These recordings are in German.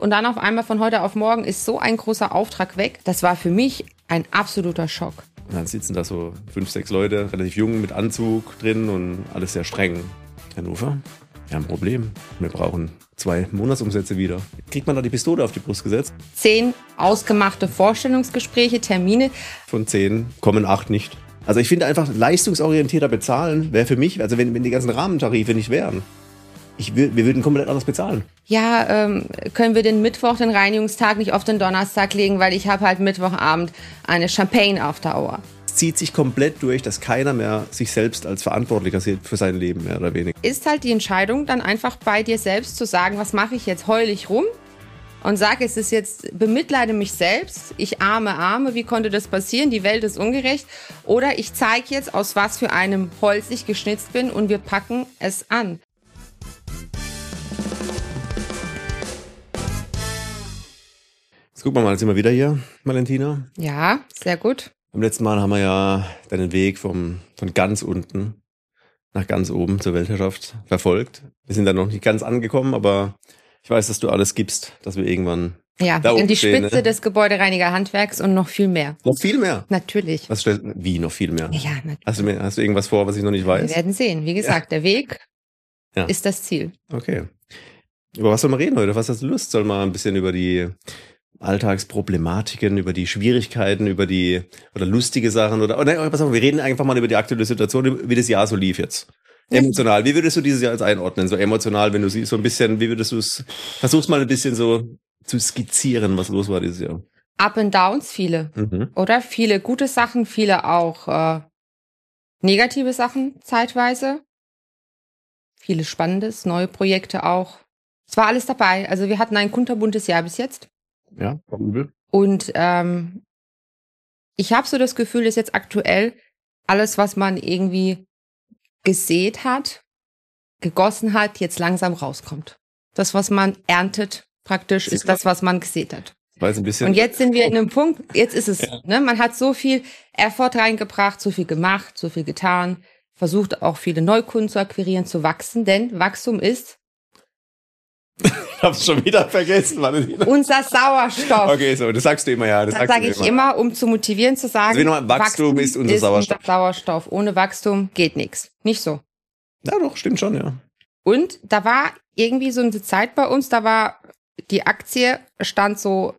Und dann auf einmal von heute auf morgen ist so ein großer Auftrag weg. Das war für mich ein absoluter Schock. Und dann sitzen da so 5, 6 Leute, relativ jung, mit Anzug drin und alles sehr streng. Hannover, wir haben ein Problem. Wir brauchen 2 Monatsumsätze wieder. Kriegt man da die Pistole auf die Brust gesetzt? 10 ausgemachte Vorstellungsgespräche, Termine. Von 10 kommen 8 nicht. Also ich finde einfach, leistungsorientierter bezahlen wäre für mich, also wenn die ganzen Rahmentarife nicht wären, wir würden komplett anders bezahlen. Ja, können wir den Mittwoch, den Reinigungstag, nicht auf den Donnerstag legen, weil ich habe halt Mittwochabend eine Champagne auf der Dauer. Es zieht sich komplett durch, dass keiner mehr sich selbst als Verantwortlicher sieht für sein Leben, mehr oder weniger. Ist halt die Entscheidung dann einfach bei dir selbst zu sagen, was mache ich jetzt, heul ich rum und sage, es ist jetzt, bemitleide mich selbst, ich arme, wie konnte das passieren, die Welt ist ungerecht, oder ich zeige jetzt, aus was für einem Holz ich geschnitzt bin und wir packen es an. Jetzt gucken wir mal, jetzt sind wir wieder hier, Valentina. Ja, sehr gut. Beim letzten Mal haben wir ja deinen Weg von ganz unten nach ganz oben zur Weltherrschaft verfolgt. Wir sind da noch nicht ganz angekommen, aber ich weiß, dass du alles gibst, dass wir irgendwann da oben in die stehen, Spitze des Gebäudereinigerhandwerks und noch viel mehr. Noch viel mehr? Natürlich. Wie noch viel mehr? Ja, natürlich. Hast du irgendwas vor, was ich noch nicht weiß? Wir werden sehen. Wie gesagt, der Weg ist das Ziel. Okay. Über was soll man reden heute? Was hast du Lust? Soll man ein bisschen über die Alltagsproblematiken, über die Schwierigkeiten, oder lustige Sachen oder pass auf, wir reden einfach mal über die aktuelle Situation, wie das Jahr so lief jetzt. Emotional. Wie würdest du dieses Jahr jetzt einordnen? So emotional, wenn du siehst, so ein bisschen, wie würdest du es, versuch's mal ein bisschen so zu skizzieren, was los war dieses Jahr. Up and Downs, viele. Oder? Viele gute Sachen, viele auch negative Sachen zeitweise. Viele Spannendes, neue Projekte auch. Es war alles dabei. Also wir hatten ein kunterbuntes Jahr bis jetzt. Ja, war übel. Und ich habe so das Gefühl, dass jetzt aktuell alles, was man irgendwie gesät hat, gegossen hat, jetzt langsam rauskommt. Das, was man erntet, praktisch, ist das, was man gesät hat. Ein bisschen und jetzt sind wir in einem Punkt, jetzt ist es, man hat so viel Effort reingebracht, so viel gemacht, so viel getan, versucht auch viele Neukunden zu akquirieren, zu wachsen, denn Wachstum ist ich hab's schon wieder vergessen. Unser Sauerstoff. Okay, so, das sagst du immer, ja. Das sage ich immer, um zu motivieren, zu sagen, also Wachstum ist unser Sauerstoff. Unser Sauerstoff. Ohne Wachstum geht nichts. Nicht so. Ja, doch, stimmt schon, ja. Und da war irgendwie so eine Zeit bei uns, da war die Aktie stand so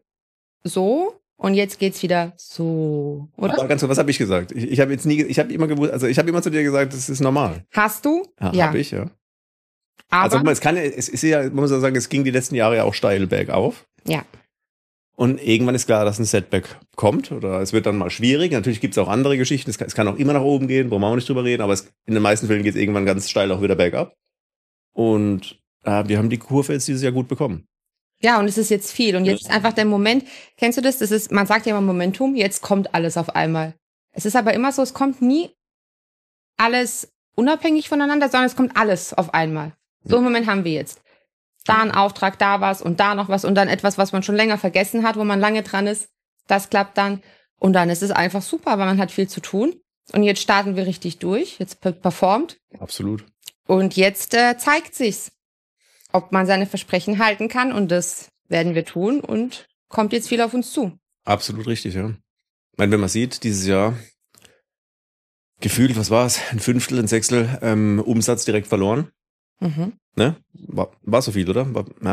und jetzt geht's wieder so, oder? Aber ganz kurz, was habe ich gesagt? Ich habe immer gewusst, also ich habe immer zu dir gesagt, das ist normal. Hast du? Ja. Habe ich, ja. Aber also es ist ja, man muss ja sagen, es ging die letzten Jahre ja auch steil bergauf. Ja. Und irgendwann ist klar, dass ein Setback kommt oder es wird dann mal schwierig. Natürlich gibt es auch andere Geschichten. Es kann auch immer nach oben gehen, brauchen wir auch nicht drüber reden, aber in den meisten Fällen geht es irgendwann ganz steil auch wieder bergab. Und wir haben die Kurve jetzt dieses Jahr gut bekommen. Ja, und es ist jetzt viel. Und jetzt ist einfach der Moment, kennst du das? Man sagt ja immer Momentum, jetzt kommt alles auf einmal. Es ist aber immer so, es kommt nie alles unabhängig voneinander, sondern es kommt alles auf einmal. So einen Moment haben wir jetzt. Da ein Auftrag, da was und da noch was und dann etwas, was man schon länger vergessen hat, wo man lange dran ist. Das klappt dann. Und dann ist es einfach super, weil man hat viel zu tun. Und jetzt starten wir richtig durch. Jetzt performt. Absolut. Und jetzt zeigt sich's, ob man seine Versprechen halten kann. Und das werden wir tun und kommt jetzt viel auf uns zu. Absolut richtig, ja. Ich meine, wenn man sieht, dieses Jahr gefühlt, was war es? Ein Fünftel, ein Sechstel Umsatz direkt verloren. Ne? War so viel, oder?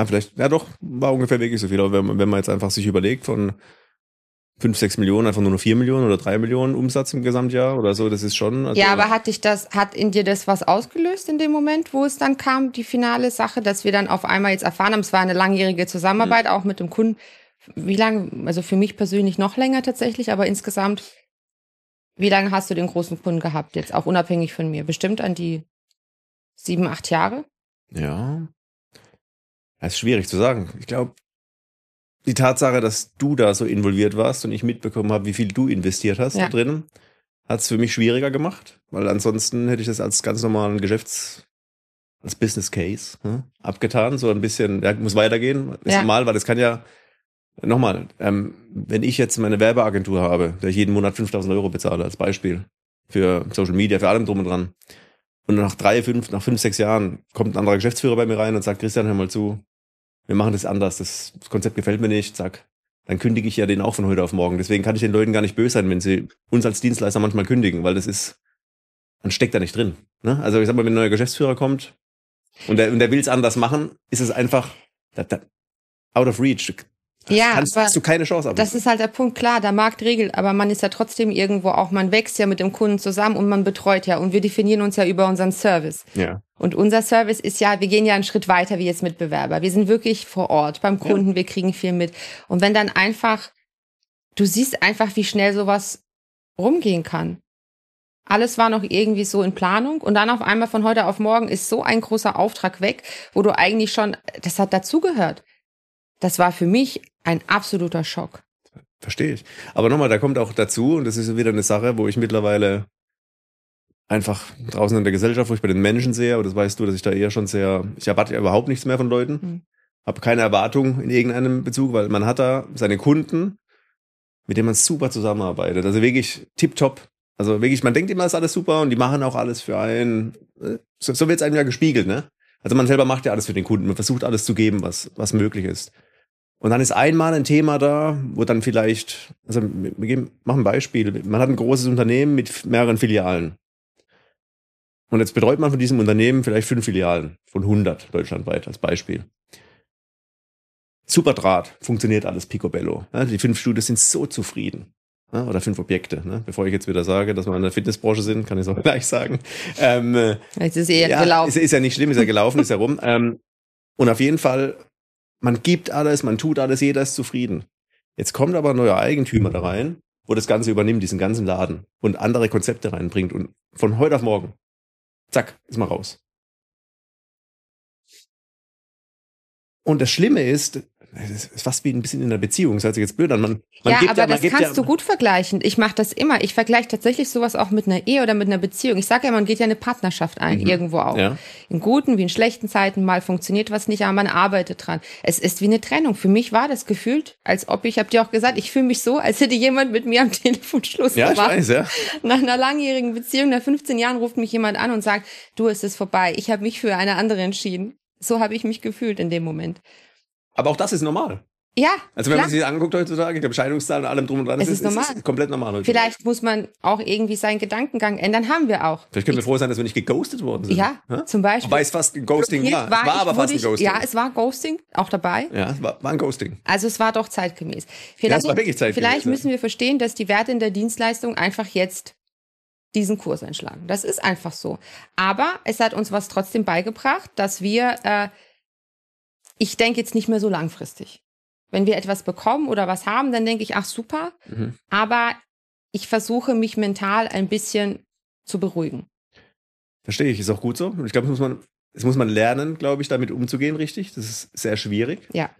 War ungefähr wirklich so viel. Aber wenn man jetzt einfach sich überlegt, von 5, 6 Millionen, einfach nur 4 Millionen oder 3 Millionen Umsatz im Gesamtjahr oder so, das ist schon. Also ja, aber hat in dir das was ausgelöst in dem Moment, wo es dann kam, die finale Sache, dass wir dann auf einmal jetzt erfahren haben, es war eine langjährige Zusammenarbeit, auch mit dem Kunden. Wie lange, also für mich persönlich noch länger tatsächlich, aber insgesamt, wie lange hast du den großen Kunden gehabt jetzt, auch unabhängig von mir? Bestimmt an die 7, 8 Jahre? Ja. Das ist schwierig zu sagen. Ich glaube, die Tatsache, dass du da so involviert warst und ich mitbekommen habe, wie viel du investiert hast da drin, hat es für mich schwieriger gemacht. Weil ansonsten hätte ich das als ganz normalen als Business Case abgetan. So ein bisschen, muss weitergehen. Ist normal, weil das kann ja, nochmal, wenn ich jetzt meine Werbeagentur habe, der ich jeden Monat 5.000 Euro bezahle als Beispiel für Social Media, für allem drum und dran. Und nach 5, 6 Jahren kommt ein anderer Geschäftsführer bei mir rein und sagt, Christian, hör mal zu, wir machen das anders, das Konzept gefällt mir nicht, zack. Dann kündige ich ja den auch von heute auf morgen. Deswegen kann ich den Leuten gar nicht böse sein, wenn sie uns als Dienstleister manchmal kündigen, weil man steckt da nicht drin. Ne? Also ich sag mal, wenn ein neuer Geschäftsführer kommt und der will es anders machen, ist es einfach out of reach. Hast du keine Chance. Das ist halt der Punkt, klar, der Markt regelt, aber man ist ja trotzdem irgendwo auch, man wächst ja mit dem Kunden zusammen und man betreut ja und wir definieren uns ja über unseren Service. Ja. Und unser Service ist ja, wir gehen ja einen Schritt weiter wie jetzt Mitbewerber. Wir sind wirklich vor Ort beim Kunden, wir kriegen viel mit. Und wenn dann einfach, du siehst einfach, wie schnell sowas rumgehen kann. Alles war noch irgendwie so in Planung und dann auf einmal von heute auf morgen ist so ein großer Auftrag weg, wo du eigentlich schon, das hat dazugehört. Das war für mich ein absoluter Schock. Verstehe ich. Aber nochmal, da kommt auch dazu, und das ist wieder eine Sache, wo ich mittlerweile einfach draußen in der Gesellschaft, wo ich bei den Menschen sehe, aber das weißt du, dass ich da eher schon ich erwarte ja überhaupt nichts mehr von Leuten. Habe keine Erwartung in irgendeinem Bezug, weil man hat da seine Kunden, mit denen man super zusammenarbeitet. Also wirklich tipptopp. Also wirklich, man denkt immer, ist alles super und die machen auch alles für einen. So wird es einem ja gespiegelt, ne? Also man selber macht ja alles für den Kunden. Man versucht alles zu geben, was möglich ist. Und dann ist einmal ein Thema da, wo dann vielleicht, also machen ein Beispiel. Man hat ein großes Unternehmen mit mehreren Filialen. Und jetzt betreut man von diesem Unternehmen vielleicht 5 Filialen von 100 deutschlandweit als Beispiel. Super Draht, funktioniert alles picobello. Ja, die 5 Studios sind so zufrieden. Ja, oder 5 Objekte. Ne? Bevor ich jetzt wieder sage, dass wir in der Fitnessbranche sind, kann ich es auch gleich sagen. Jetzt ist gelaufen. Ist ja nicht schlimm, ist ja gelaufen, ist ja rum. Und auf jeden Fall, man gibt alles, man tut alles, jeder ist zufrieden. Jetzt kommt aber ein neuer Eigentümer da rein, wo das Ganze übernimmt, diesen ganzen Laden und andere Konzepte reinbringt und von heute auf morgen, zack, ist man raus. Und das Schlimme ist, es ist fast wie ein bisschen in einer Beziehung, das hört sich jetzt blöd an. Man aber das kannst du gut vergleichen. Ich mache das immer. Ich vergleiche tatsächlich sowas auch mit einer Ehe oder mit einer Beziehung. Ich sage ja, man geht ja eine Partnerschaft ein, irgendwo auch. Ja. In guten wie in schlechten Zeiten, mal funktioniert was nicht, aber man arbeitet dran. Es ist wie eine Trennung. Für mich war das gefühlt, als ob ich habe dir auch gesagt, ich fühle mich so, als hätte jemand mit mir am Telefon Schluss gemacht. Ja, ich weiß, ja. Nach einer langjährigen Beziehung, nach 15 Jahren ruft mich jemand an und sagt, du, es ist vorbei. Ich habe mich für eine andere entschieden. So habe ich mich gefühlt in dem Moment. Aber auch das ist normal. Ja. Also wenn man sich das anguckt heutzutage, ich glaube Scheidungszahlen und allem drum und dran, ist komplett normal heutzutage. Vielleicht muss man auch irgendwie seinen Gedankengang ändern, haben wir auch. Vielleicht können wir froh sein, dass wir nicht geghostet worden sind. Ja, zum Beispiel. Wobei es fast ein Ghosting war. War aber fast ein Ghosting. Ja, es war Ghosting, auch dabei. Ja, es war ein Ghosting. Also es war doch zeitgemäß. Es war wirklich zeitgemäß. Vielleicht müssen wir verstehen, dass die Werte in der Dienstleistung einfach jetzt diesen Kurs einschlagen. Das ist einfach so. Aber es hat uns was trotzdem beigebracht, dass wir ich denke jetzt nicht mehr so langfristig. Wenn wir etwas bekommen oder was haben, dann denke ich, ach super. Aber ich versuche mich mental ein bisschen zu beruhigen. Verstehe ich, ist auch gut so. Und ich glaube, das muss man lernen, glaube ich, damit umzugehen, richtig. Das ist sehr schwierig. Ja.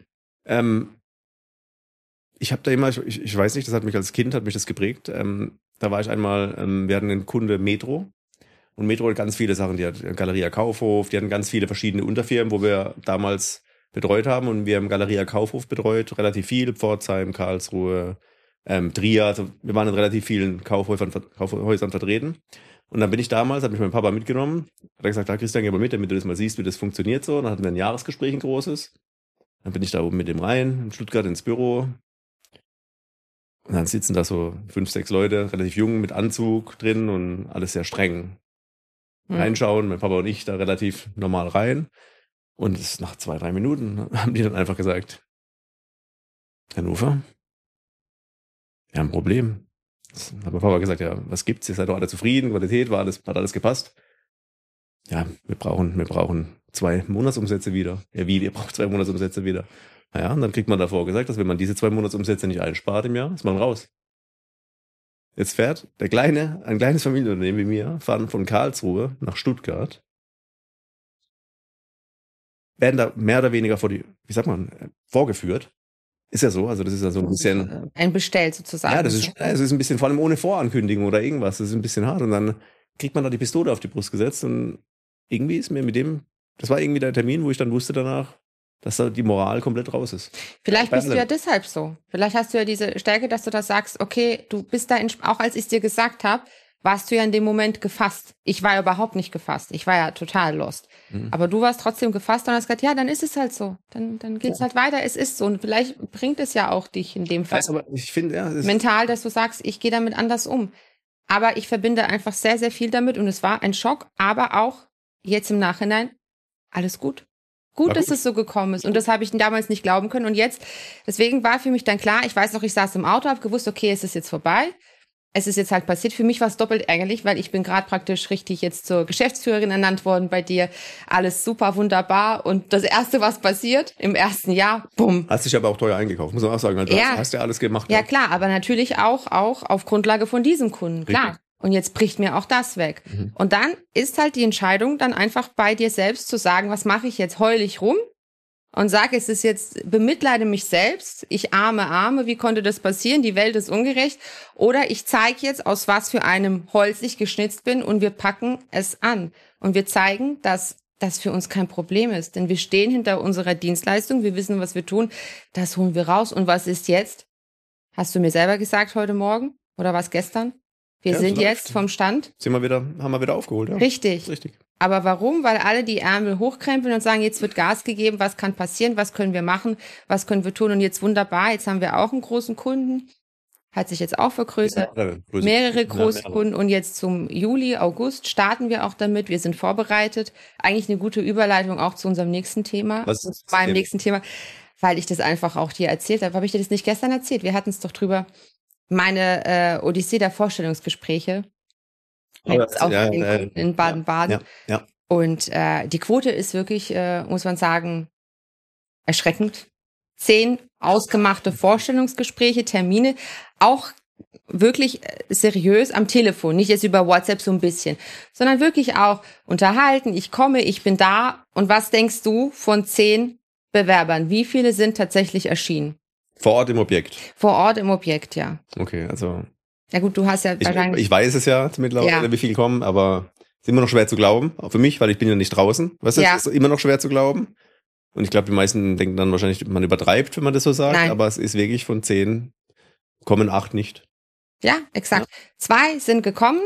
Ich habe da immer, ich weiß nicht, das hat mich als Kind, hat mich das geprägt. Da war ich einmal, wir hatten einen Kunde Metro. Und Metro hat ganz viele Sachen. Die hat Galeria Kaufhof, die hatten ganz viele verschiedene Unterfirmen, wo wir damals betreut haben, und wir haben Galeria Kaufhof betreut, relativ viel, Pforzheim, Karlsruhe, Trier, also wir waren in relativ vielen Kaufhäusern vertreten. Und dann bin ich damals, hat mich mein Papa mitgenommen, hat er gesagt, da Christian, geh mal mit, damit du das mal siehst, wie das funktioniert so. Und dann hatten wir ein Jahresgespräch, ein großes. Dann bin ich da oben mit dem rein, in Stuttgart ins Büro. Und dann sitzen da so 5, 6 Leute, relativ jung, mit Anzug drin und alles sehr streng. Reinschauen, mein Papa und ich da relativ normal rein. Und nach 2, 3 Minuten haben die dann einfach gesagt, Herr Nufer, wir haben ein Problem. Dann hat mein Papa gesagt, ja, was gibt's? Ihr seid doch alle zufrieden, Qualität, hat alles gepasst. Ja, wir brauchen 2 Monatsumsätze wieder. Ja, wie, ihr braucht 2 Monatsumsätze wieder. Naja, und dann kriegt man davor gesagt, dass wenn man diese 2 Monatsumsätze nicht einspart im Jahr, ist man raus. Jetzt fährt ein kleines Familienunternehmen wie mir, fahren von Karlsruhe nach Stuttgart, werden da mehr oder weniger vorgeführt. Ist ja so, also das ist ja so ein bisschen... Ein Bestell sozusagen. Ja, das ist ein bisschen, vor allem ohne Vorankündigung oder irgendwas, das ist ein bisschen hart. Und dann kriegt man da die Pistole auf die Brust gesetzt und irgendwie ist mir das war irgendwie der Termin, wo ich dann wusste danach, dass da die Moral komplett raus ist. Vielleicht bist du ja deshalb so. Vielleicht hast du ja diese Stärke, dass du da sagst, okay, du bist da, auch als ich es dir gesagt habe, warst du ja in dem Moment gefasst. Ich war ja überhaupt nicht gefasst. Ich war ja total lost. Aber du warst trotzdem gefasst und hast gesagt, ja, dann ist es halt so. Dann geht's halt weiter. Es ist so. Und vielleicht bringt es ja auch dich in dem Fall. Aber ich finde, ja, mental, dass du sagst, ich gehe damit anders um. Aber ich verbinde einfach sehr, sehr viel damit und es war ein Schock, aber auch jetzt im Nachhinein alles gut. Gut, dass es so gekommen ist. Und das habe ich damals nicht glauben können. Und jetzt, deswegen war für mich dann klar, ich weiß noch, ich saß im Auto, habe gewusst, okay, es ist jetzt vorbei. Es ist jetzt halt passiert. Für mich war es doppelt ärgerlich, weil ich bin gerade praktisch richtig jetzt zur Geschäftsführerin ernannt worden bei dir. Alles super, wunderbar. Und das Erste, was passiert, im ersten Jahr, bumm. Hast dich aber auch teuer eingekauft, muss man auch sagen. Also hast ja alles gemacht. Ja, klar, aber natürlich auch auf Grundlage von diesem Kunden, klar. Richtig. Und jetzt bricht mir auch das weg. Und dann ist halt die Entscheidung dann einfach bei dir selbst zu sagen, was mache ich jetzt? Heul ich rum und sage, es ist jetzt, bemitleide mich selbst, ich arme, wie konnte das passieren? Die Welt ist ungerecht. Oder ich zeige jetzt, aus was für einem Holz ich geschnitzt bin und wir packen es an. Und wir zeigen, dass das für uns kein Problem ist. Denn wir stehen hinter unserer Dienstleistung, wir wissen, was wir tun, das holen wir raus. Und was ist jetzt? Hast du mir selber gesagt heute Morgen oder was gestern? Wir sind jetzt vom Stand. Haben wir wieder aufgeholt, ja. Richtig. Aber warum? Weil alle die Ärmel hochkrempeln und sagen, jetzt wird Gas gegeben, was kann passieren, was können wir machen, was können wir tun? Und jetzt wunderbar, jetzt haben wir auch einen großen Kunden, hat sich jetzt auch vergrößert, mehrere große Kunden und jetzt zum Juli, August starten wir auch damit, wir sind vorbereitet. Eigentlich eine gute Überleitung auch zu unserem nächsten Thema, meinem nächsten Thema, weil ich das einfach auch dir erzählt habe. Habe ich dir das nicht gestern erzählt? Wir hatten es doch drüber. Meine Odyssee der Vorstellungsgespräche in Baden-Baden. Ja. Und die Quote ist wirklich, muss man sagen, erschreckend. 10 ausgemachte Vorstellungsgespräche, Termine, auch wirklich seriös am Telefon, nicht jetzt über WhatsApp so ein bisschen, sondern wirklich auch unterhalten, ich komme, ich bin da. Und was denkst du von 10 Bewerbern? Wie viele sind tatsächlich erschienen? Vor Ort im Objekt? Vor Ort im Objekt, ja. Okay, also... Ja gut, du hast ja wahrscheinlich... Ich weiß es ja mittlerweile, wie viele kommen, aber es ist immer noch schwer zu glauben. Auch für mich, weil ich bin ja nicht draußen. Weißt du, es ist immer noch schwer zu glauben. Und ich glaube, die meisten denken dann wahrscheinlich, man übertreibt, wenn man das so sagt. Nein. Aber es ist wirklich von 10 kommen 8 nicht. Ja, exakt. 2 sind gekommen.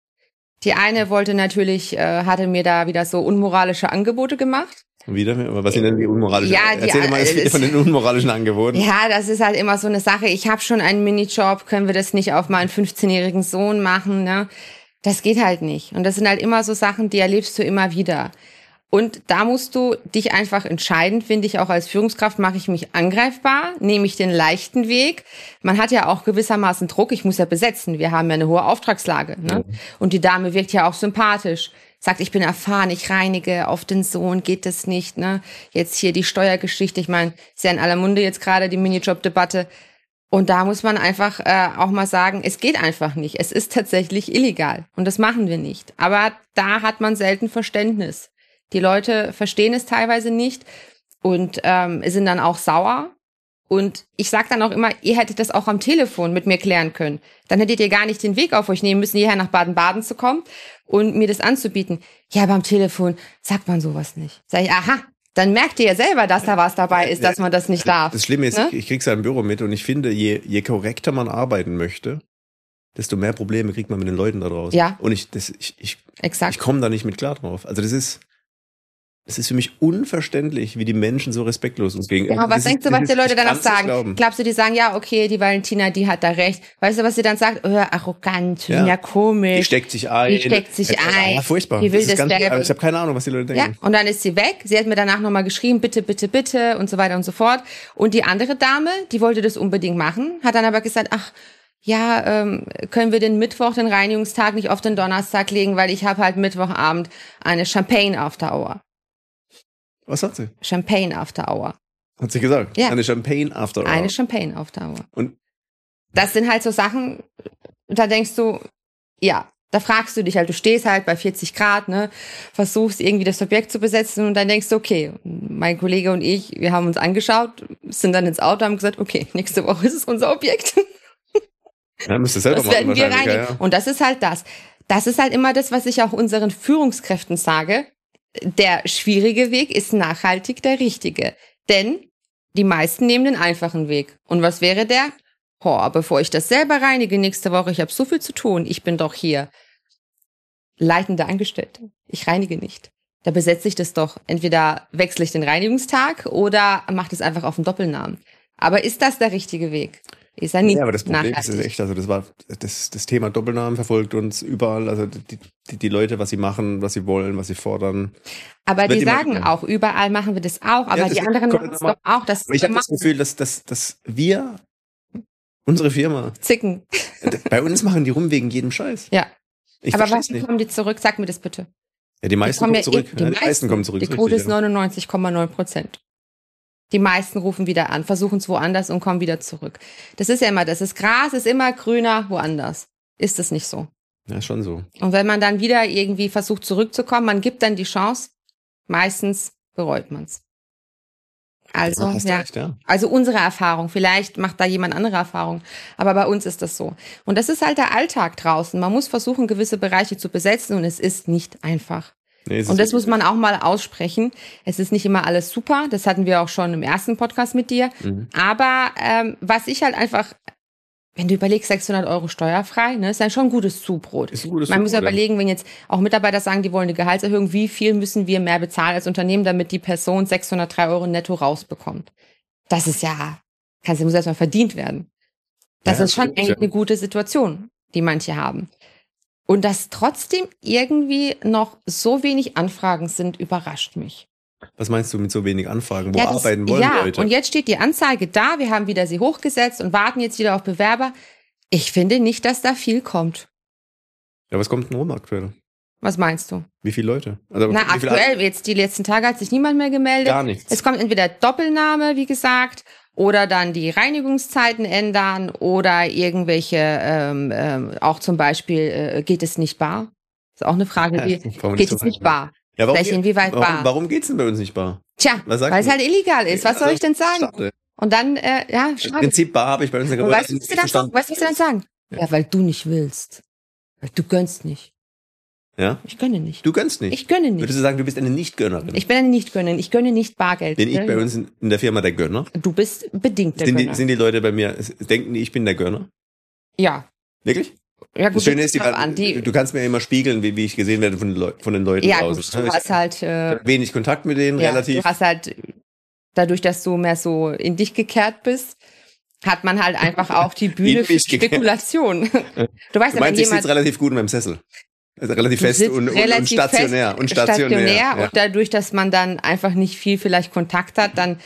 Die eine wollte natürlich, hatte mir da wieder so unmoralische Angebote gemacht. Wieder? Was sind denn die unmoralischen? Ja, erzähl mal von den unmoralischen Angeboten. Ja, das ist halt immer so eine Sache. Ich habe schon einen Minijob, können wir das nicht auf meinen 15-jährigen Sohn machen? Ne? Das geht halt nicht. Und das sind halt immer so Sachen, die erlebst du immer wieder. Und da musst du dich einfach entscheiden, finde ich, auch als Führungskraft, mache ich mich angreifbar, nehme ich den leichten Weg. Man hat ja auch gewissermaßen Druck, ich muss ja besetzen, wir haben ja eine hohe Auftragslage. Ne? Ja. Und die Dame wirkt ja auch sympathisch, sagt, ich bin erfahren, ich reinige, auf den Sohn geht das nicht. Ne? Jetzt hier die Steuergeschichte, ich meine, ist ja in aller Munde jetzt gerade die Minijob-Debatte. Und da muss man einfach auch mal sagen, es geht einfach nicht. Es ist tatsächlich illegal und das machen wir nicht. Aber da hat man selten Verständnis. Die Leute verstehen es teilweise nicht und sind dann auch sauer. Und ich sage dann auch immer, ihr hättet das auch am Telefon mit mir klären können. Dann hättet ihr gar nicht den Weg auf euch nehmen müssen, hierher nach Baden-Baden zu kommen und mir das anzubieten. Ja, aber am Telefon sagt man sowas nicht. Sag ich, aha, dann merkt ihr ja selber, dass da was dabei ist, dass man das nicht darf. Das Schlimme ist, ne? Ich krieg's ja im Büro mit und ich finde, je korrekter man arbeiten möchte, desto mehr Probleme kriegt man mit den Leuten da draußen. Ja. Und ich komme da nicht mit klar drauf. Also das ist für mich unverständlich, wie die Menschen so respektlos uns gegenüber. Ja, was denkst du, was die Leute danach sagen? Glaubst du, die sagen, ja, okay, die Valentina, die hat da recht. Weißt du, was sie dann sagt? arrogant, ja komisch. Die steckt sich ein. Ja, furchtbar. Die will das ich habe keine Ahnung, was die Leute denken. Ja, und dann ist sie weg. Sie hat mir danach nochmal geschrieben, bitte, bitte, bitte und so weiter und so fort. Und die andere Dame, die wollte das unbedingt machen, hat dann aber gesagt, können wir den Mittwoch, den Reinigungstag nicht auf den Donnerstag legen, weil ich habe halt Mittwochabend eine Champagne After Hour. Was hat sie? Champagne After Hour. Hat sie gesagt? Ja. Eine Champagne After Hour. Eine Champagne After Hour. Und das sind halt so Sachen, da denkst du, ja, da fragst du dich halt, du stehst halt bei 40 Grad, ne, versuchst irgendwie das Objekt zu besetzen und dann denkst du, okay, mein Kollege und ich, wir haben uns angeschaut, sind dann ins Auto, haben gesagt, okay, nächste Woche ist es unser Objekt. Ja, müsst ihr selber das werden wir reinigen. Ja. Und das ist halt das. Das ist halt immer das, was ich auch unseren Führungskräften sage. Der schwierige Weg ist nachhaltig der richtige. Denn die meisten nehmen den einfachen Weg. Und was wäre der? Bevor ich das selber reinige nächste Woche, ich habe so viel zu tun, ich bin doch hier. leitende Angestellte. Ich reinige nicht. Da besetze ich das doch. Entweder wechsle ich den Reinigungstag oder mache das einfach auf dem Doppelnamen. Aber ist das der richtige Weg? Ist er nicht. Ja, aber das Problem nachhaltig. ist echt, also das Thema Doppelnamen verfolgt uns überall, also die Leute, was sie machen, was sie wollen, was sie fordern. Aber die sagen auch, überall machen wir das auch, aber die anderen machen es doch auch. Ich habe das Gefühl, dass wir, unsere Firma, zicken. Bei uns machen die rum wegen jedem Scheiß. Ja. Aber warum kommen die zurück? Sag mir das bitte. Ja, die meisten kommen zurück. Die meisten kommen zurück. Die Quote ist 99,9%. Die meisten rufen wieder an, versuchen es woanders und kommen wieder zurück. Das ist ja immer das. Das Gras ist immer grüner woanders. Ist es nicht so? Ja, schon so. Und wenn man dann wieder irgendwie versucht zurückzukommen, man gibt dann die Chance, meistens bereut man's. Also, ja. Recht, ja. Also unsere Erfahrung. Vielleicht macht da jemand andere Erfahrung. Aber bei uns ist das so. Und das ist halt der Alltag draußen. Man muss versuchen, gewisse Bereiche zu besetzen und es ist nicht einfach. Nee, und das muss man auch mal aussprechen. Es ist nicht immer alles super. Das hatten wir auch schon im ersten Podcast mit dir. Mhm. Aber was ich halt einfach, wenn du überlegst, 600 € steuerfrei, ne, ist dann schon ein gutes Zubrot. Man muss ja überlegen, wenn jetzt auch Mitarbeiter sagen, die wollen eine Gehaltserhöhung, wie viel müssen wir mehr bezahlen als Unternehmen, damit die Person 603 € netto rausbekommt. Das ist ja, muss erstmal verdient werden. Das ist schon eigentlich eine gute Situation, die manche haben. Und dass trotzdem irgendwie noch so wenig Anfragen sind, überrascht mich. Was meinst du mit so wenig Anfragen? Wo arbeiten wollen Leute? Und jetzt steht die Anzeige da, wir haben wieder sie hochgesetzt und warten jetzt wieder auf Bewerber. Ich finde nicht, dass da viel kommt. Ja, was kommt denn rum aktuell? Was meinst du? Wie viele Leute? Also, aktuell, jetzt die letzten Tage hat sich niemand mehr gemeldet. Gar nichts. Es kommt entweder Doppelname, wie gesagt, oder dann die Reinigungszeiten ändern oder irgendwelche, auch zum Beispiel, geht es nicht bar? Das ist auch eine Frage, geht es nicht bar? Ja, warum geht's denn bei uns nicht bar? Tja, weil es halt illegal ist. Was soll ich denn sagen? Schade. Und dann, schade. Im Prinzip bar habe ich bei uns in der Weißt du, was sie dann sagen? Ja, weil du nicht willst. Du gönnst nicht. Ja? Ich gönne nicht. Du gönnst nicht? Ich gönne nicht. Würdest du sagen, du bist eine Nicht-Gönnerin? Ich bin eine Nicht-Gönnerin. Ich gönne nicht Bargeld. Bin ich bei uns in der Firma der Gönner? Du bist bedingt der Gönner. Sind die Leute bei mir, denken die, ich bin der Gönner? Ja. Wirklich? Ja, gut, das Schöne ist, du kannst mir immer spiegeln, wie ich gesehen werde von den Leuten draußen. Ja, du hast halt wenig Kontakt mit denen, relativ. Du hast halt, dadurch, dass du mehr so in dich gekehrt bist, hat man halt einfach auch die Bühne für Spekulation. Du weißt, ich sitze relativ gut in meinem Sessel. Also relativ fest und stationär. Und dadurch, dass man dann einfach nicht viel vielleicht Kontakt hat, dann,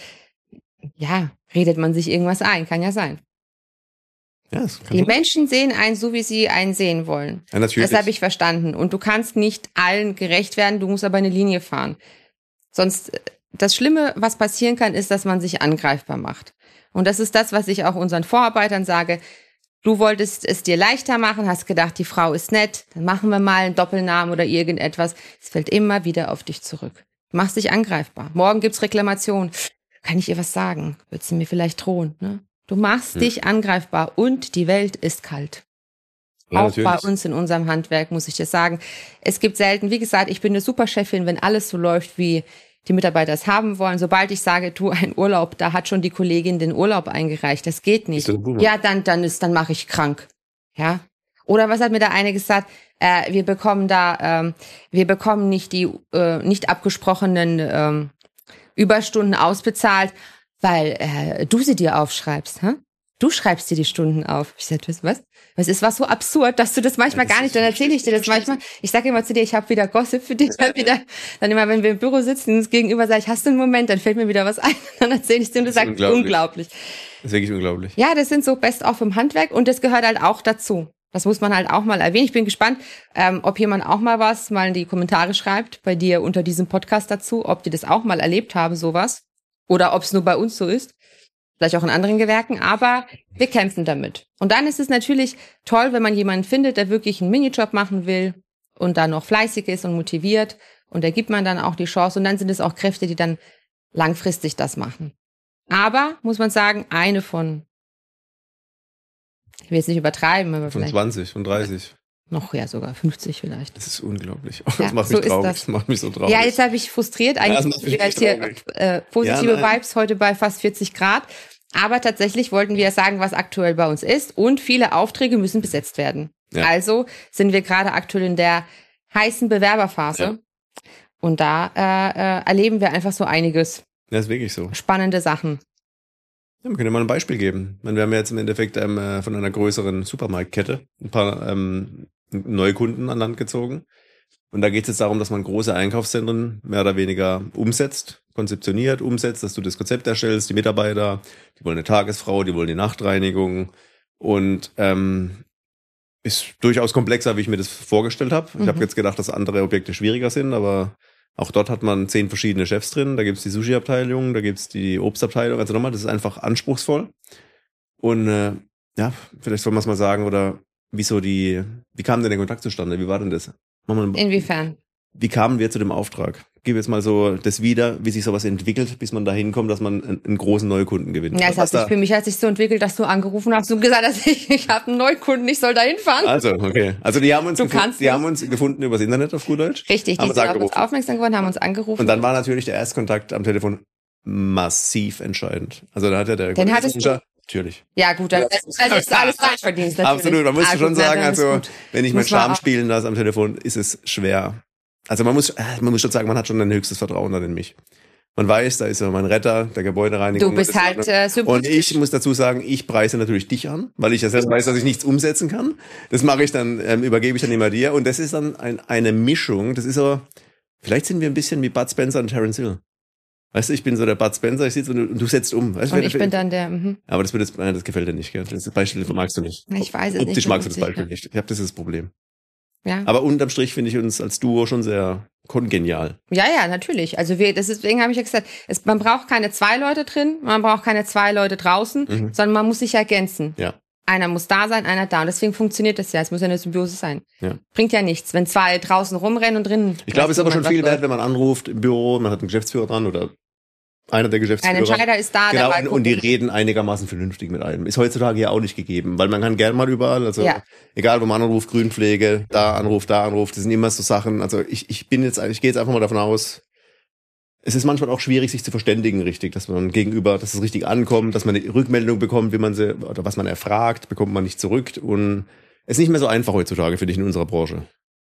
redet man sich irgendwas ein. Kann ja sein. Ja, die Menschen sehen einen so, wie sie einen sehen wollen. Ja, natürlich. Das habe ich verstanden. Und du kannst nicht allen gerecht werden, du musst aber eine Linie fahren. Sonst, das Schlimme, was passieren kann, ist, dass man sich angreifbar macht. Und das ist das, was ich auch unseren Vorarbeitern sage. Du wolltest es dir leichter machen, hast gedacht, die Frau ist nett, dann machen wir mal einen Doppelnamen oder irgendetwas. Es fällt immer wieder auf dich zurück. Du machst dich angreifbar. Morgen gibt's Reklamation. Kann ich ihr was sagen? Wird sie mir vielleicht drohen, ne? Du machst dich angreifbar und die Welt ist kalt. Ja, auch natürlich. Bei uns in unserem Handwerk, muss ich dir sagen. Es gibt selten, wie gesagt, ich bin eine super Chefin, wenn alles so läuft, wie die Mitarbeiter es haben wollen. Sobald ich sage, du, ein Urlaub, da hat schon die Kollegin den Urlaub eingereicht. Das geht nicht. Ja, dann mache ich krank. Ja. Oder was hat mir da eine gesagt? Wir bekommen nicht die nicht abgesprochenen Überstunden ausbezahlt, weil du sie dir aufschreibst. Hä? Du schreibst dir die Stunden auf. Ich sag, was? Es war so absurd, dass du das manchmal gar nicht, dann erzähle ich dir das manchmal. Ich sage immer zu dir, ich habe wieder Gossip für dich. Dann immer, wenn wir im Büro sitzen und uns gegenüber sage ich, hast du einen Moment, dann fällt mir wieder was ein. Dann erzähle ich dir und du sagst, unglaublich. Das ist wirklich unglaublich. Ja, das sind so Best-of im Handwerk und das gehört halt auch dazu. Das muss man halt auch mal erwähnen. Ich bin gespannt, ob jemand auch mal in die Kommentare schreibt, bei dir unter diesem Podcast dazu, ob die das auch mal erlebt haben, sowas. Oder ob es nur bei uns so ist. Vielleicht auch in anderen Gewerken, aber wir kämpfen damit. Und dann ist es natürlich toll, wenn man jemanden findet, der wirklich einen Minijob machen will und da noch fleißig ist und motiviert. Und da gibt man dann auch die Chance. Und dann sind es auch Kräfte, die dann langfristig das machen. Aber, muss man sagen, eine von, ich will jetzt nicht übertreiben, aber von 20, von 30. Noch, ja, sogar 50 vielleicht. Das ist unglaublich. Das macht mich traurig. Das macht mich so traurig. Ja, jetzt habe ich frustriert. Eigentlich hier positive Vibes heute bei fast 40 Grad. Aber tatsächlich wollten wir sagen, was aktuell bei uns ist. Und viele Aufträge müssen besetzt werden. Ja. Also sind wir gerade aktuell in der heißen Bewerberphase. Ja. Und da erleben wir einfach so einiges. Das ist wirklich so. Spannende Sachen. Ja, wir können ja mal ein Beispiel geben. Wir haben ja jetzt im Endeffekt von einer größeren Supermarktkette ein paar neue Kunden an Land gezogen. Und da geht es jetzt darum, dass man große Einkaufszentren mehr oder weniger umsetzt, konzeptioniert, umsetzt, dass du das Konzept erstellst, die Mitarbeiter, die wollen eine Tagesfrau, die wollen die Nachtreinigung und ist durchaus komplexer, wie ich mir das vorgestellt habe. Ich habe jetzt gedacht, dass andere Objekte schwieriger sind, aber auch dort hat man 10 verschiedene Chefs drin. Da gibt's die Sushi-Abteilung, da gibt's die Obstabteilung. Also nochmal, das ist einfach anspruchsvoll. Und ja, vielleicht soll man es mal sagen, oder wie kam denn der Kontakt zustande? Wie war denn das? Inwiefern? Wie kamen wir zu dem Auftrag? Gib jetzt mal so das wieder, wie sich sowas entwickelt, bis man dahin kommt, dass man einen großen Neukunden gewinnt. Ja, es hat sich für mich so entwickelt, dass du angerufen hast und gesagt hast, ich habe einen Neukunden, ich soll da hinfahren. Also, okay. Also die haben uns gefunden übers Internet auf gut Deutsch. Richtig, die sind auf uns aufmerksam geworden, haben uns angerufen. Und dann war natürlich der Erstkontakt am Telefon massiv entscheidend. Also da hat ja der Den hattest du? Natürlich. Ja, gut, das ist alles Verdienst. Absolut, man muss schon sagen, also wenn ich meinen Charme spielen lasse am Telefon, ist es schwer. Also man muss schon sagen, man hat schon ein höchstes Vertrauen dann in mich. Man weiß, da ist ja mein Retter, der Gebäudereinigung. Du bist halt sympathisch. Und ich muss dazu sagen, ich preise natürlich dich an, weil ich ja selbst weiß, dass ich nichts umsetzen kann. Das mache ich dann, übergebe ich dann immer dir. Und das ist dann eine Mischung, das ist so, vielleicht sind wir ein bisschen wie Bud Spencer und Terence Hill. Weißt du, ich bin so der Bud Spencer, ich sitze und du setzt um. Weißt, und ich bin dann der, Aber das gefällt dir nicht, gell? Das Beispiel magst du nicht. Ich weiß es nicht. Optisch magst du das Beispiel nicht. Ich habe das Problem. Ja. Aber unterm Strich finde ich uns als Duo schon sehr kongenial. Ja, natürlich. Also deswegen habe ich ja gesagt, man braucht keine 2 Leute drin, man braucht keine 2 Leute draußen, sondern man muss sich ergänzen. Ja. Einer muss da sein, einer da. Und deswegen funktioniert das ja. Es muss ja eine Symbiose sein. Ja. Bringt ja nichts, wenn 2 draußen rumrennen und drinnen. Ich glaube, es ist aber schon viel wert, wenn man anruft im Büro, man hat einen Geschäftsführer dran oder einer der Geschäftsführer. Ein Entscheider ist da. Genau, und die reden einigermaßen vernünftig mit einem. Ist heutzutage ja auch nicht gegeben, weil man kann gern mal überall, also egal wo man anruft, Grünpflege, da anruft, das sind immer so Sachen, also ich gehe jetzt einfach mal davon aus, es ist manchmal auch schwierig, sich zu verständigen richtig, dass man gegenüber, dass es richtig ankommt, dass man eine Rückmeldung bekommt, wie man sie, oder was man erfragt, bekommt man nicht zurück und es ist nicht mehr so einfach heutzutage, finde ich, in unserer Branche.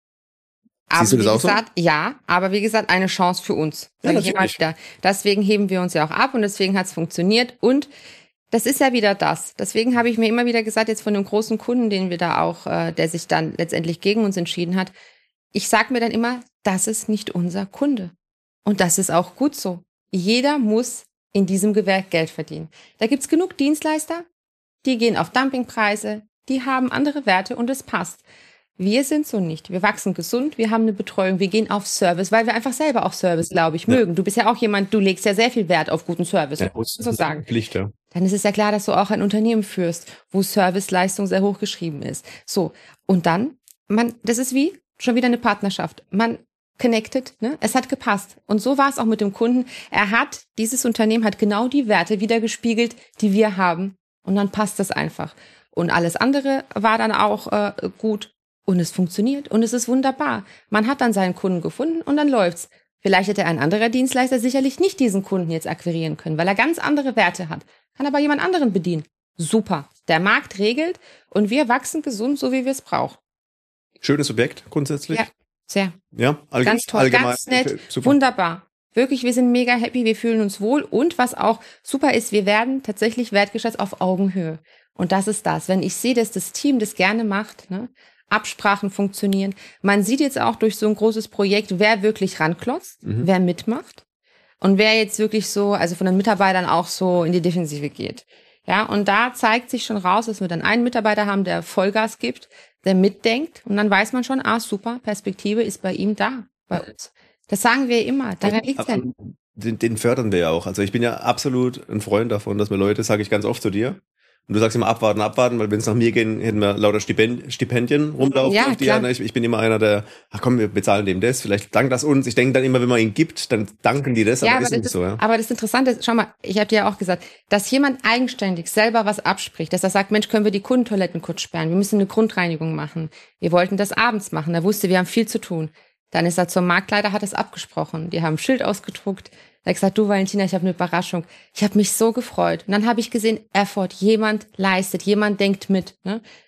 Aber wie gesagt, ja, aber wie gesagt, eine Chance für uns. Sag ich immer wieder. Deswegen heben wir uns ja auch ab und deswegen hat es funktioniert. Und das ist ja wieder das. Deswegen habe ich mir immer wieder gesagt, jetzt von dem großen Kunden, den wir da auch, der sich dann letztendlich gegen uns entschieden hat, ich sag mir dann immer, das ist nicht unser Kunde. Und das ist auch gut so. Jeder muss in diesem Gewerk Geld verdienen. Da gibt's genug Dienstleister, die gehen auf Dumpingpreise, die haben andere Werte und es passt. Wir sind so nicht. Wir wachsen gesund, wir haben eine Betreuung, wir gehen auf Service, weil wir einfach selber auch Service, glaube ich, mögen. Du bist ja auch jemand, du legst ja sehr viel Wert auf guten Service. Ja, muss so sagen. Pflicht, ja. Dann ist es ja klar, dass du auch ein Unternehmen führst, wo Serviceleistung sehr hoch geschrieben ist. So. Und dann, das ist wie schon wieder eine Partnerschaft. Man connected, ne? Es hat gepasst. Und so war es auch mit dem Kunden. Dieses Unternehmen hat genau die Werte wiedergespiegelt, die wir haben. Und dann passt das einfach. Und alles andere war dann auch gut. Und es funktioniert und es ist wunderbar. Man hat dann seinen Kunden gefunden und dann läuft's. Vielleicht hätte ein anderer Dienstleister sicherlich nicht diesen Kunden jetzt akquirieren können, weil er ganz andere Werte hat. Kann aber jemand anderen bedienen. Super. Der Markt regelt und wir wachsen gesund, so wie wir es brauchen. Schönes Objekt grundsätzlich. Ja, sehr. Ja, ganz toll, allgemein, ganz nett, super. Wunderbar. Wirklich, wir sind mega happy, wir fühlen uns wohl und was auch super ist, wir werden tatsächlich wertgeschätzt auf Augenhöhe. Und das ist das. Wenn ich sehe, dass das Team das gerne macht, ne? Absprachen funktionieren. Man sieht jetzt auch durch so ein großes Projekt, wer wirklich ranklotzt, wer mitmacht und wer jetzt wirklich so, also von den Mitarbeitern auch so in die Defensive geht. Ja, und da zeigt sich schon raus, dass wir dann einen Mitarbeiter haben, der Vollgas gibt, der mitdenkt und dann weiß man schon, super, Perspektive ist bei ihm da, bei uns. Das sagen wir immer, daran liegt's ja. Den fördern wir ja auch. Also ich bin ja absolut ein Freund davon, dass wir Leute, sage ich ganz oft zu dir, und du sagst immer abwarten, weil wenn es nach mir gehen, hätten wir lauter Stipendien rumlaufen. Ja, auf die klar. Ich bin immer einer, der, komm, wir bezahlen dem das, vielleicht dankt das uns. Ich denke dann immer, wenn man ihn gibt, dann danken die das, aber ist nicht so. Ja. Aber das Interessante ist, schau mal, ich habe dir ja auch gesagt, dass jemand eigenständig selber was abspricht, dass er sagt, Mensch, können wir die Kundentoiletten kurz sperren, wir müssen eine Grundreinigung machen. Wir wollten das abends machen, er wusste, wir haben viel zu tun. Dann ist er zum Marktleiter, hat es abgesprochen. Die haben ein Schild ausgedruckt. Er hat gesagt, du Valentina, ich habe eine Überraschung. Ich habe mich so gefreut. Und dann habe ich gesehen, Effort, jemand leistet, jemand denkt mit. Ne?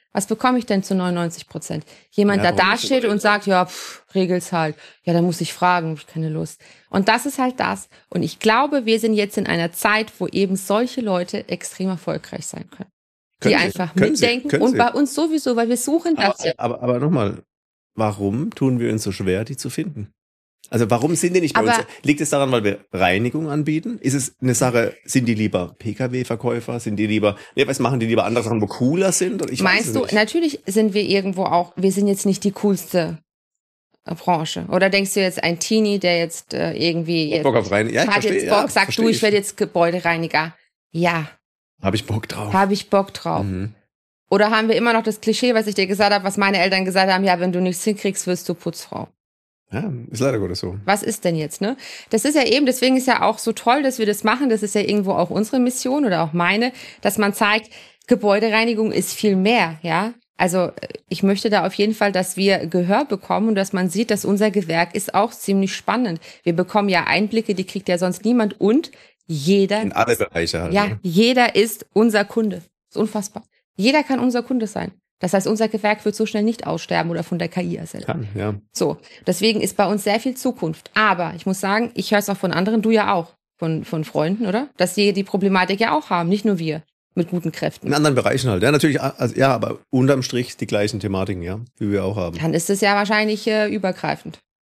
Was bekomme ich denn zu 99%? Jemand, der da steht und sagt, ja, regel's halt. Ja, dann muss ich fragen, hab ich keine Lust. Und das ist halt das. Und ich glaube, wir sind jetzt in einer Zeit, wo eben solche Leute extrem erfolgreich sein können. Die einfach mitdenken und bei uns sowieso, weil wir suchen das. Aber nochmal, warum tun wir uns so schwer, die zu finden? Also warum sind die nicht bei uns? Liegt es daran, weil wir Reinigung anbieten? Ist es eine Sache, sind die lieber Pkw-Verkäufer? Sind die lieber, was machen die lieber andere Sachen, wo cooler sind? Oder meinst du, natürlich sind wir irgendwo auch, wir sind jetzt nicht die coolste Branche. Oder denkst du jetzt ein Teenie, der jetzt irgendwie Bock auf Reinigung? Ja, hat jetzt Bock, sagt du, ich werde jetzt Gebäudereiniger. Ja. Habe ich Bock drauf. Mhm. Oder haben wir immer noch das Klischee, was ich dir gesagt habe, was meine Eltern gesagt haben, ja, wenn du nichts hinkriegst, wirst du Putzfrau. Ja, ist leider gut so. Was ist denn jetzt, ne? Das ist ja eben, deswegen ist ja auch so toll, dass wir das machen. Das ist ja irgendwo auch unsere Mission oder auch meine, dass man zeigt, Gebäudereinigung ist viel mehr, ja? Also ich möchte da auf jeden Fall, dass wir Gehör bekommen und dass man sieht, dass unser Gewerk ist auch ziemlich spannend. Wir bekommen ja Einblicke, die kriegt ja sonst niemand und jeder. In alle Bereiche halt. Ja, jeder ist unser Kunde. Das ist unfassbar. Jeder kann unser Kunde sein. Das heißt, unser Gewerk wird so schnell nicht aussterben oder von der KI ersetzt. Kann, ja. So, deswegen ist bei uns sehr viel Zukunft. Aber ich muss sagen, ich höre es auch von anderen, du ja auch, von Freunden, oder? Dass sie die Problematik ja auch haben, nicht nur wir, mit guten Kräften. In anderen Bereichen halt. Ja, natürlich, also, ja, aber unterm Strich die gleichen Thematiken, ja, wie wir auch haben. Dann ist es ja wahrscheinlich übergreifend.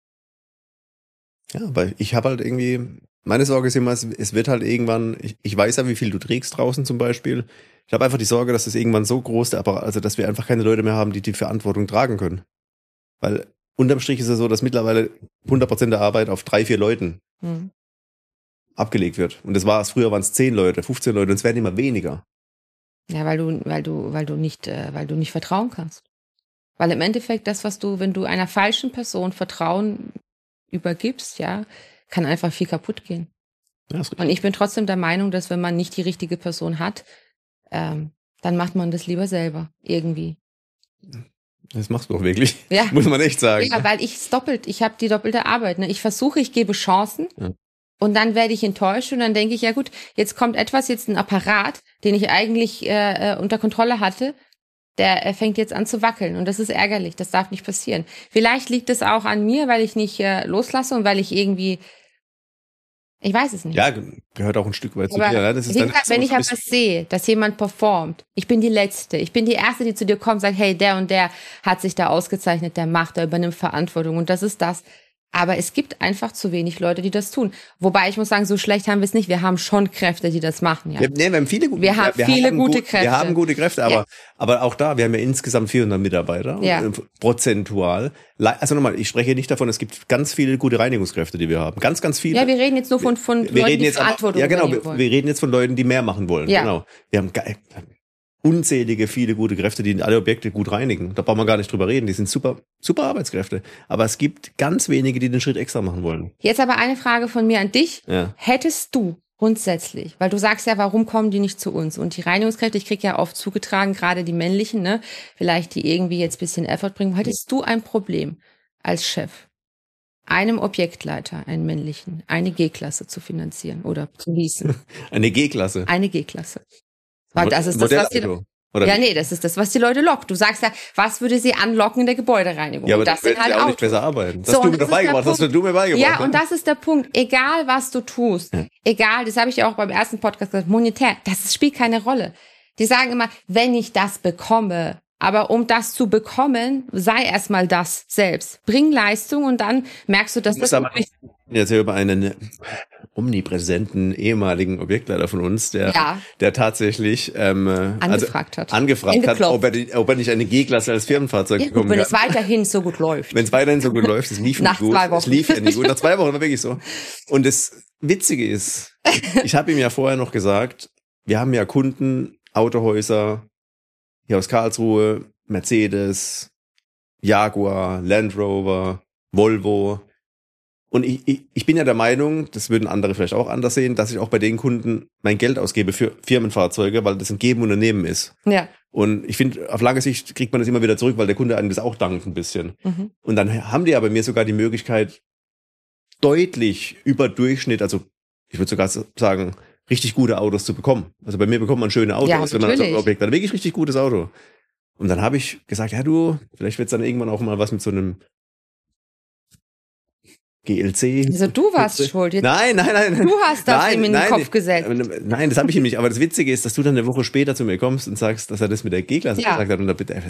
Ja, weil ich habe halt irgendwie, meine Sorge ist immer, es wird halt irgendwann, ich weiß ja, wie viel du trägst draußen zum Beispiel. Ich habe einfach die Sorge, dass es irgendwann so groß, also dass wir einfach keine Leute mehr haben, die Verantwortung tragen können. Weil unterm Strich ist es so, dass mittlerweile 100% der Arbeit auf 3, 4 Leuten abgelegt wird. Und früher waren es 10 Leute, 15 Leute und es werden immer weniger. Ja, weil du nicht vertrauen kannst. Weil im Endeffekt das, wenn du einer falschen Person Vertrauen übergibst, ja, kann einfach viel kaputt gehen. Ja, und ich bin trotzdem der Meinung, dass wenn man nicht die richtige Person hat, dann macht man das lieber selber, irgendwie. Das machst du auch wirklich, ja. Muss man echt sagen. Ja, weil ich habe die doppelte Arbeit. Ne? Ich gebe Chancen und dann werde ich enttäuscht und dann denke ich, ja gut, jetzt kommt ein Apparat, den ich eigentlich unter Kontrolle hatte, der fängt jetzt an zu wackeln und das ist ärgerlich, das darf nicht passieren. Vielleicht liegt es auch an mir, weil ich nicht loslasse und weil ich irgendwie, ich weiß es nicht. Ja, gehört auch ein Stück weit zu dir. Ja, das ist wenn ich etwas sehe, dass jemand performt, ich bin die Letzte, ich bin die Erste, die zu dir kommt und sagt, hey, der und der hat sich da ausgezeichnet, der macht, der übernimmt Verantwortung und das ist das. Aber es gibt einfach zu wenig Leute, die das tun. Wobei ich muss sagen, so schlecht haben wir es nicht. Wir haben schon Kräfte, die das machen. Ja. Wir haben viele gute Kräfte. Wir haben gute Kräfte, aber auch da, wir haben ja insgesamt 400 Mitarbeiter. Ja. Prozentual. Also nochmal, ich spreche nicht davon, es gibt ganz viele gute Reinigungskräfte, die wir haben. Ganz, ganz viele. Ja, wir reden jetzt nur von Leuten, die Verantwortung übernehmen wollen. Wir reden jetzt von Leuten, die mehr machen wollen. Ja. Genau. Wir haben unzählige, viele gute Kräfte, die alle Objekte gut reinigen. Da brauchen wir gar nicht drüber reden. Die sind super, super Arbeitskräfte. Aber es gibt ganz wenige, die den Schritt extra machen wollen. Jetzt aber eine Frage von mir an dich. Ja. Hättest du grundsätzlich, weil du sagst ja, warum kommen die nicht zu uns? Und die Reinigungskräfte, ich kriege ja oft zugetragen, gerade die männlichen, ne, vielleicht die irgendwie jetzt ein bisschen Effort bringen. Hättest du ein Problem als Chef, einem Objektleiter, einen männlichen, eine G-Klasse zu finanzieren oder zu leasen? Eine G-Klasse? Eine G-Klasse. Das ist das, was das ist das, was die Leute lockt. Du sagst ja, was würde sie anlocken in der Gebäudereinigung? Ja, aber das sind halt auch nicht besser arbeiten. Das hast du mir dabei gemacht, hast du mir beigebracht. Ja, und das ist der Punkt. Egal, was du tust, egal, das habe ich ja auch beim ersten Podcast gesagt, monetär, das spielt keine Rolle. Die sagen immer, wenn ich das bekomme, aber um das zu bekommen, sei erstmal das selbst. Bring Leistung und dann merkst du, dass das jetzt hier über einen omnipräsenten ehemaligen Objektleiter von uns, der tatsächlich angefragt hat, ob er nicht eine G-Klasse als Firmenfahrzeug bekommen kann. Wenn es weiterhin so gut läuft. Wenn es weiterhin so gut läuft, es lief nicht gut. Es lief ja nicht gut. Nach 2 Wochen war wirklich so. Und das Witzige ist, ich habe ihm ja vorher noch gesagt, wir haben ja Kunden, Autohäuser, hier aus Karlsruhe, Mercedes, Jaguar, Land Rover, Volvo. Und ich bin ja der Meinung, das würden andere vielleicht auch anders sehen, dass ich auch bei den Kunden mein Geld ausgebe für Firmenfahrzeuge, weil das ein Gebenunternehmen ist. Ja. Und ich finde, auf lange Sicht kriegt man das immer wieder zurück, weil der Kunde einem das auch dankt ein bisschen. Mhm. Und dann haben die ja bei mir sogar die Möglichkeit, deutlich über Durchschnitt, also ich würde sogar sagen, richtig gute Autos zu bekommen. Also bei mir bekommt man schöne Autos, wenn man das Objekt hat. Wirklich richtig gutes Auto. Und dann habe ich gesagt, ja du, vielleicht wird es dann irgendwann auch mal was mit so einem GLC. Also du warst schuld. Jetzt Nein. Du hast das ihm in den Kopf gesetzt. Nein, das habe ich ihm nicht. Aber das Witzige ist, dass du dann eine Woche später zu mir kommst und sagst, dass er das mit der G-Klasse gesagt hat. Und da bitte,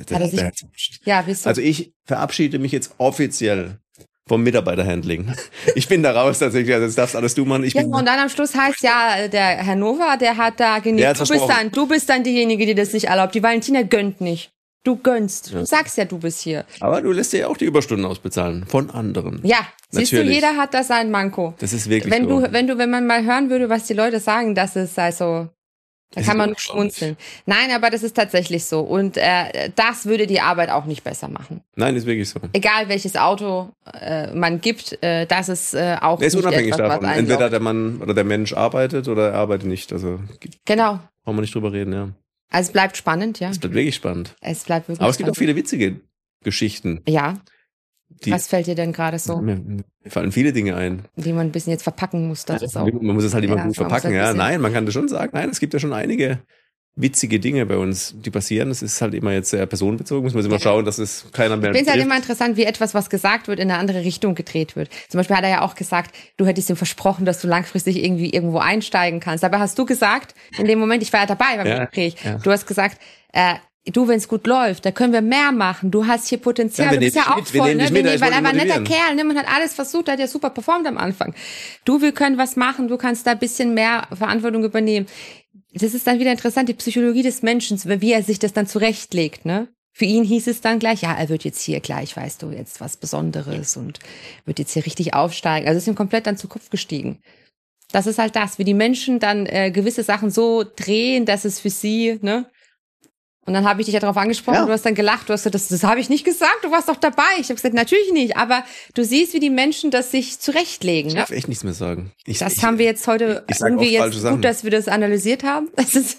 also ich verabschiede mich jetzt offiziell vom Mitarbeiterhandling. Ich bin da raus tatsächlich, also das darfst alles du machen. Und dann am Schluss heißt der Herr Nova, der hat da genickt. Du bist dann diejenige, die das nicht erlaubt. Die Valentina gönnt nicht. Du gönnst. Du sagst ja, du bist hier. Aber du lässt dir ja auch die Überstunden ausbezahlen. Von anderen. Ja, siehst du, jeder hat da sein Manko. Das ist wirklich wenn man mal hören würde, was die Leute sagen, das ist also, da kann man nur schmunzeln. Nein, aber das ist tatsächlich so. Und das würde die Arbeit auch nicht besser machen. Nein, ist wirklich so. Egal welches Auto man gibt, das ist auch nicht unabhängig davon. Entweder der Mann oder der Mensch arbeitet oder er arbeitet nicht. Also genau. Brauchen wir nicht drüber reden, ja. Also es bleibt spannend, ja. Es bleibt wirklich spannend. Aber es gibt auch viele witzige Geschichten. Ja. Was fällt dir denn gerade so? Mir fallen viele Dinge ein. Die man ein bisschen jetzt verpacken muss. Das ist auch, man muss es halt immer gut verpacken. Ja, nein, man kann das schon sagen. Nein, es gibt ja schon einige witzige Dinge bei uns, die passieren. Es ist halt immer jetzt sehr personenbezogen. Muss man immer schauen, dass es keiner mehr. Ich finde es halt immer interessant, wie etwas, was gesagt wird, in eine andere Richtung gedreht wird. Zum Beispiel hat er ja auch gesagt, du hättest ihm versprochen, dass du langfristig irgendwie irgendwo einsteigen kannst. Dabei hast du gesagt, in dem Moment, ich war ja dabei beim Gespräch, du hast gesagt, du, wenn es gut läuft, da können wir mehr machen. Du hast hier Potenzial. Ja, du bist ja auch voll, ne? Weil er war ein netter Kerl, ne? Man hat alles versucht, er hat ja super performt am Anfang. Du, wir können was machen, du kannst da ein bisschen mehr Verantwortung übernehmen. Das ist dann wieder interessant, die Psychologie des Menschen, wie er sich das dann zurechtlegt, ne? Für ihn hieß es dann gleich, ja, er wird jetzt hier gleich, weißt du, jetzt was Besonderes und wird jetzt hier richtig aufsteigen. Also ist ihm komplett dann zu Kopf gestiegen. Das ist halt das, wie die Menschen dann gewisse Sachen so drehen, dass es für sie, ne? Und dann habe ich dich ja darauf angesprochen, du hast dann gelacht, du hast gesagt, das habe ich nicht gesagt, du warst doch dabei. Ich habe gesagt, natürlich nicht, aber du siehst, wie die Menschen das sich zurechtlegen. Ich darf echt nichts mehr sagen. Haben wir jetzt heute irgendwie jetzt gut, dass wir das analysiert haben. Das ist,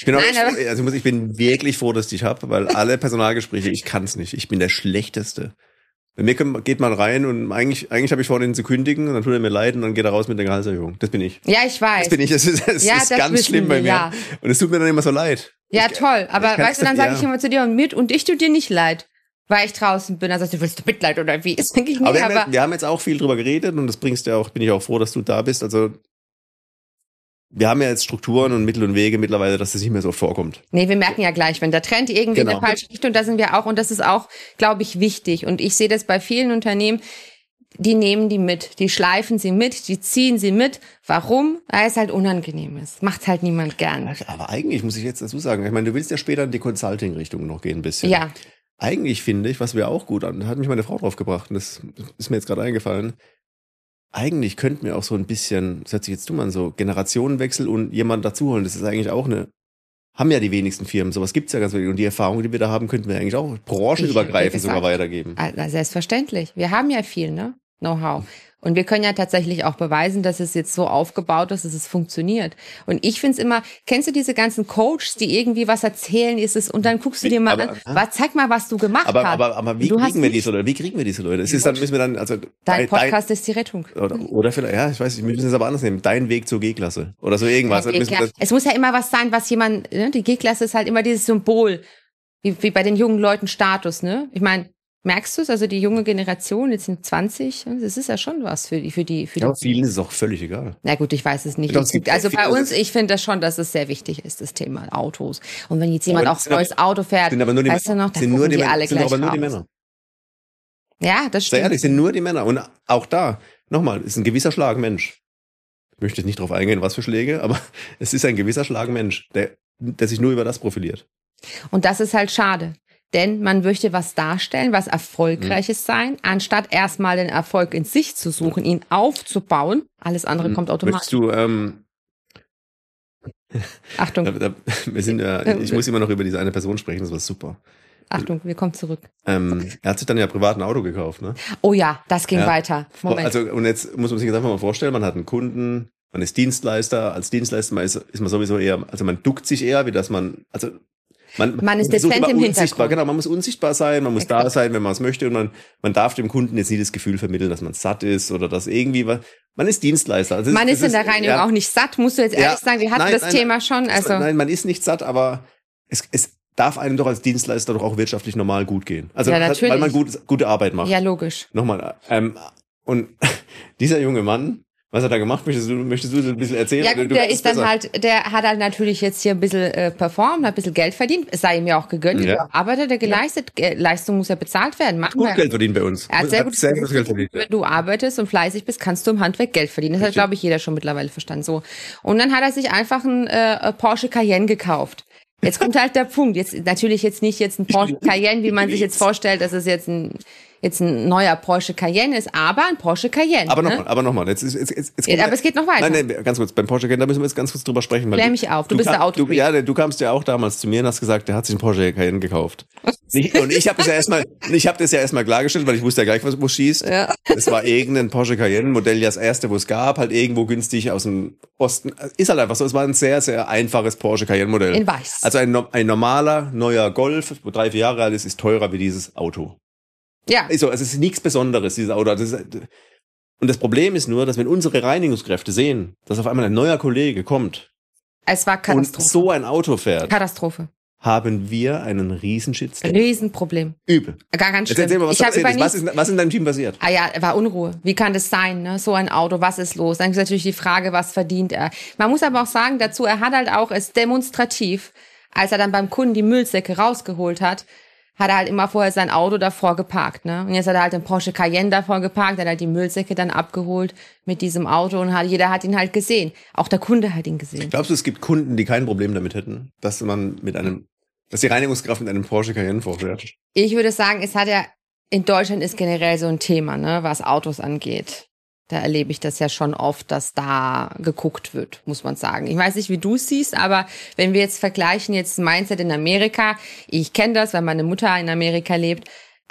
ich bin wirklich froh, dass ich dich habe, weil alle Personalgespräche, ich kann es nicht. Ich bin der Schlechteste. Bei mir geht man rein und eigentlich habe ich vor, den zu kündigen und dann tut er mir leid und dann geht er raus mit der Gehaltserhöhung. Das bin ich. Ja, ich weiß. Das bin ich. Das ist ganz schlimm bei mir. Ja. Und es tut mir dann immer so leid. Ja, toll. Aber weißt du, dann sage ich immer zu dir und ich tue dir nicht leid, weil ich draußen bin. Dann sagst du, willst du Mitleid oder wie? Das denke ich nicht. Aber wir haben jetzt auch viel drüber geredet und das bringst du ja auch, bin ich auch froh, dass du da bist. Also wir haben ja jetzt Strukturen und Mittel und Wege mittlerweile, dass das nicht mehr so vorkommt. Nee, wir merken ja gleich, wenn der Trend irgendwie in der falsche Richtung, da sind wir auch und das ist auch, glaube ich, wichtig. Und ich sehe das bei vielen Unternehmen, die nehmen die mit, die schleifen sie mit, die ziehen sie mit. Warum? Weil es halt unangenehm ist. Macht halt niemand gern. Aber eigentlich muss ich jetzt dazu sagen, ich meine, du willst ja später in die Consulting-Richtung noch gehen ein bisschen. Ja. Eigentlich finde ich, was wir auch gut an, da hat mich meine Frau drauf gebracht und das ist mir jetzt gerade eingefallen, eigentlich könnten wir auch so ein bisschen, das hört sich jetzt dumm an, so Generationenwechsel und jemanden dazuholen, das ist eigentlich auch haben ja die wenigsten Firmen, sowas gibt's ja ganz wenig und die Erfahrung, die wir da haben, könnten wir eigentlich auch branchenübergreifend sogar weitergeben. Selbstverständlich. Wir haben ja viel, ne? Know-how. Und wir können ja tatsächlich auch beweisen, dass es jetzt so aufgebaut ist, dass es funktioniert. Und ich find's immer, kennst du diese ganzen Coaches, die irgendwie was erzählen, und dann guckst du dir mal an, zeig mal, was du gemacht hast. Aber wie kriegen wir diese Leute? Wie kriegen wir diese Leute? Dein Podcast ist die Rettung. Oder vielleicht, ja, ich weiß nicht, wir müssen es aber anders nehmen. Dein Weg zur G-Klasse. Oder so irgendwas. Es muss ja immer was sein, was jemand, ne? Die G-Klasse ist halt immer dieses Symbol. Wie bei den jungen Leuten Status, ne? Ich meine, merkst du es? Also die junge Generation, jetzt sind 20, das ist ja schon was für die. Ja, vielen ist es auch völlig egal. Na gut, ich weiß es nicht. Also bei uns, ich finde das schon, dass es sehr wichtig ist, das Thema Autos. Und wenn jetzt jemand auch ein neues Auto fährt, weißt du noch, dann gucken die alle gleich raus. Sind aber nur die Männer. Ja, das stimmt. Sehr ehrlich, sind nur die Männer. Und auch da, nochmal, ist ein gewisser Schlag Mensch. Ich möchte jetzt nicht drauf eingehen, was für Schläge, aber es ist ein gewisser Schlag Mensch, der sich nur über das profiliert. Und das ist halt schade. Denn man möchte was darstellen, was Erfolgreiches sein, anstatt erstmal den Erfolg in sich zu suchen, ihn aufzubauen. Alles andere kommt automatisch. Möchtest du, Achtung. Ich muss immer noch über diese eine Person sprechen, das war super. Achtung, wir kommen zurück. Er hat sich dann ja privat ein Auto gekauft, ne? Oh ja, das ging weiter. Moment. Also, und jetzt muss man sich jetzt einfach mal vorstellen, man hat einen Kunden, man ist Dienstleister, als Dienstleister ist man sowieso eher, also man duckt sich eher, wie dass man ist dezent im Hintergrund. Genau, man muss unsichtbar sein, man muss da sein, wenn man es möchte und man darf dem Kunden jetzt nicht das Gefühl vermitteln, dass man satt ist oder dass irgendwie man ist Dienstleister. Also man ist in der Reinigung auch nicht satt, musst du jetzt ehrlich sagen, wir hatten das Thema schon. Nein, man ist nicht satt, aber darf einem doch als Dienstleister doch auch wirtschaftlich normal gut gehen. Also, Ja, weil man gute Arbeit macht. Ja, logisch. Nochmal, und dieser junge Mann, was hat er gemacht? Möchtest du so ein bisschen erzählen? Ja, gut, der hat halt natürlich jetzt hier ein bisschen performt, hat ein bisschen Geld verdient. Es sei ihm ja auch gegönnt. Ja. Aber hat er geleistet. Leistung muss ja bezahlt werden. Machen Gut wir. Geld verdient bei uns. Er hat sehr gut Geld verdient. Wenn du arbeitest und fleißig bist, kannst du im Handwerk Geld verdienen. Das hat, glaube ich, jeder schon mittlerweile verstanden. So. Und dann hat er sich einfach einen Porsche Cayenne gekauft. Jetzt kommt halt der Punkt. Jetzt natürlich jetzt nicht ein Porsche Cayenne, wie man sich jetzt vorstellt, dass es jetzt ein neuer Porsche Cayenne ist, aber ein Porsche Cayenne. Aber ne? nochmal. Aber es geht noch weiter. Nein, ganz kurz. Beim Porsche Cayenne, da müssen wir jetzt ganz kurz drüber sprechen. Klär mich auf, du bist der Autofreak. Du kamst ja auch damals zu mir und hast gesagt, der hat sich einen Porsche Cayenne gekauft. Und ich habe das ja erstmal klargestellt, weil ich wusste ja gleich, wo es schießt. Ja. Es war irgendein Porsche Cayenne, Modell ja das erste, wo es gab, halt irgendwo günstig aus dem Osten. Ist halt einfach so, es war ein sehr, sehr einfaches Porsche Cayenne Modell. In weiß. Also ein normaler, neuer Golf, wo 3-4 Jahre alt ist teurer wie dieses Auto. Ja. Also es ist nichts Besonderes, dieses Auto. Und das Problem ist nur, dass wenn unsere Reinigungskräfte sehen, dass auf einmal ein neuer Kollege kommt es war Katastrophe. Und so ein Auto fährt, Katastrophe. Haben wir einen Riesenshitstorm. Riesenproblem. Übel. Ganz schlimm. Erzähl mal, was in deinem Team passiert? Ah ja, war Unruhe. Wie kann das sein, ne? So ein Auto, was ist los? Dann ist natürlich die Frage, was verdient er? Man muss aber auch sagen dazu, er hat halt auch es demonstrativ, als er dann beim Kunden die Müllsäcke rausgeholt hat er halt immer vorher sein Auto davor geparkt, ne? Und jetzt hat er halt den Porsche Cayenne davor geparkt, hat halt die Müllsäcke dann abgeholt mit diesem Auto und jeder hat ihn halt gesehen. Auch der Kunde hat ihn gesehen. Glaubst du, es gibt Kunden, die kein Problem damit hätten, dass die Reinigungskraft mit einem Porsche Cayenne vorfährt? Ich würde sagen, in Deutschland ist generell so ein Thema, ne, was Autos angeht. Da erlebe ich das ja schon oft, dass da geguckt wird, muss man sagen. Ich weiß nicht, wie du es siehst, aber wenn wir jetzt vergleichen, jetzt Mindset in Amerika, ich kenne das, weil meine Mutter in Amerika lebt,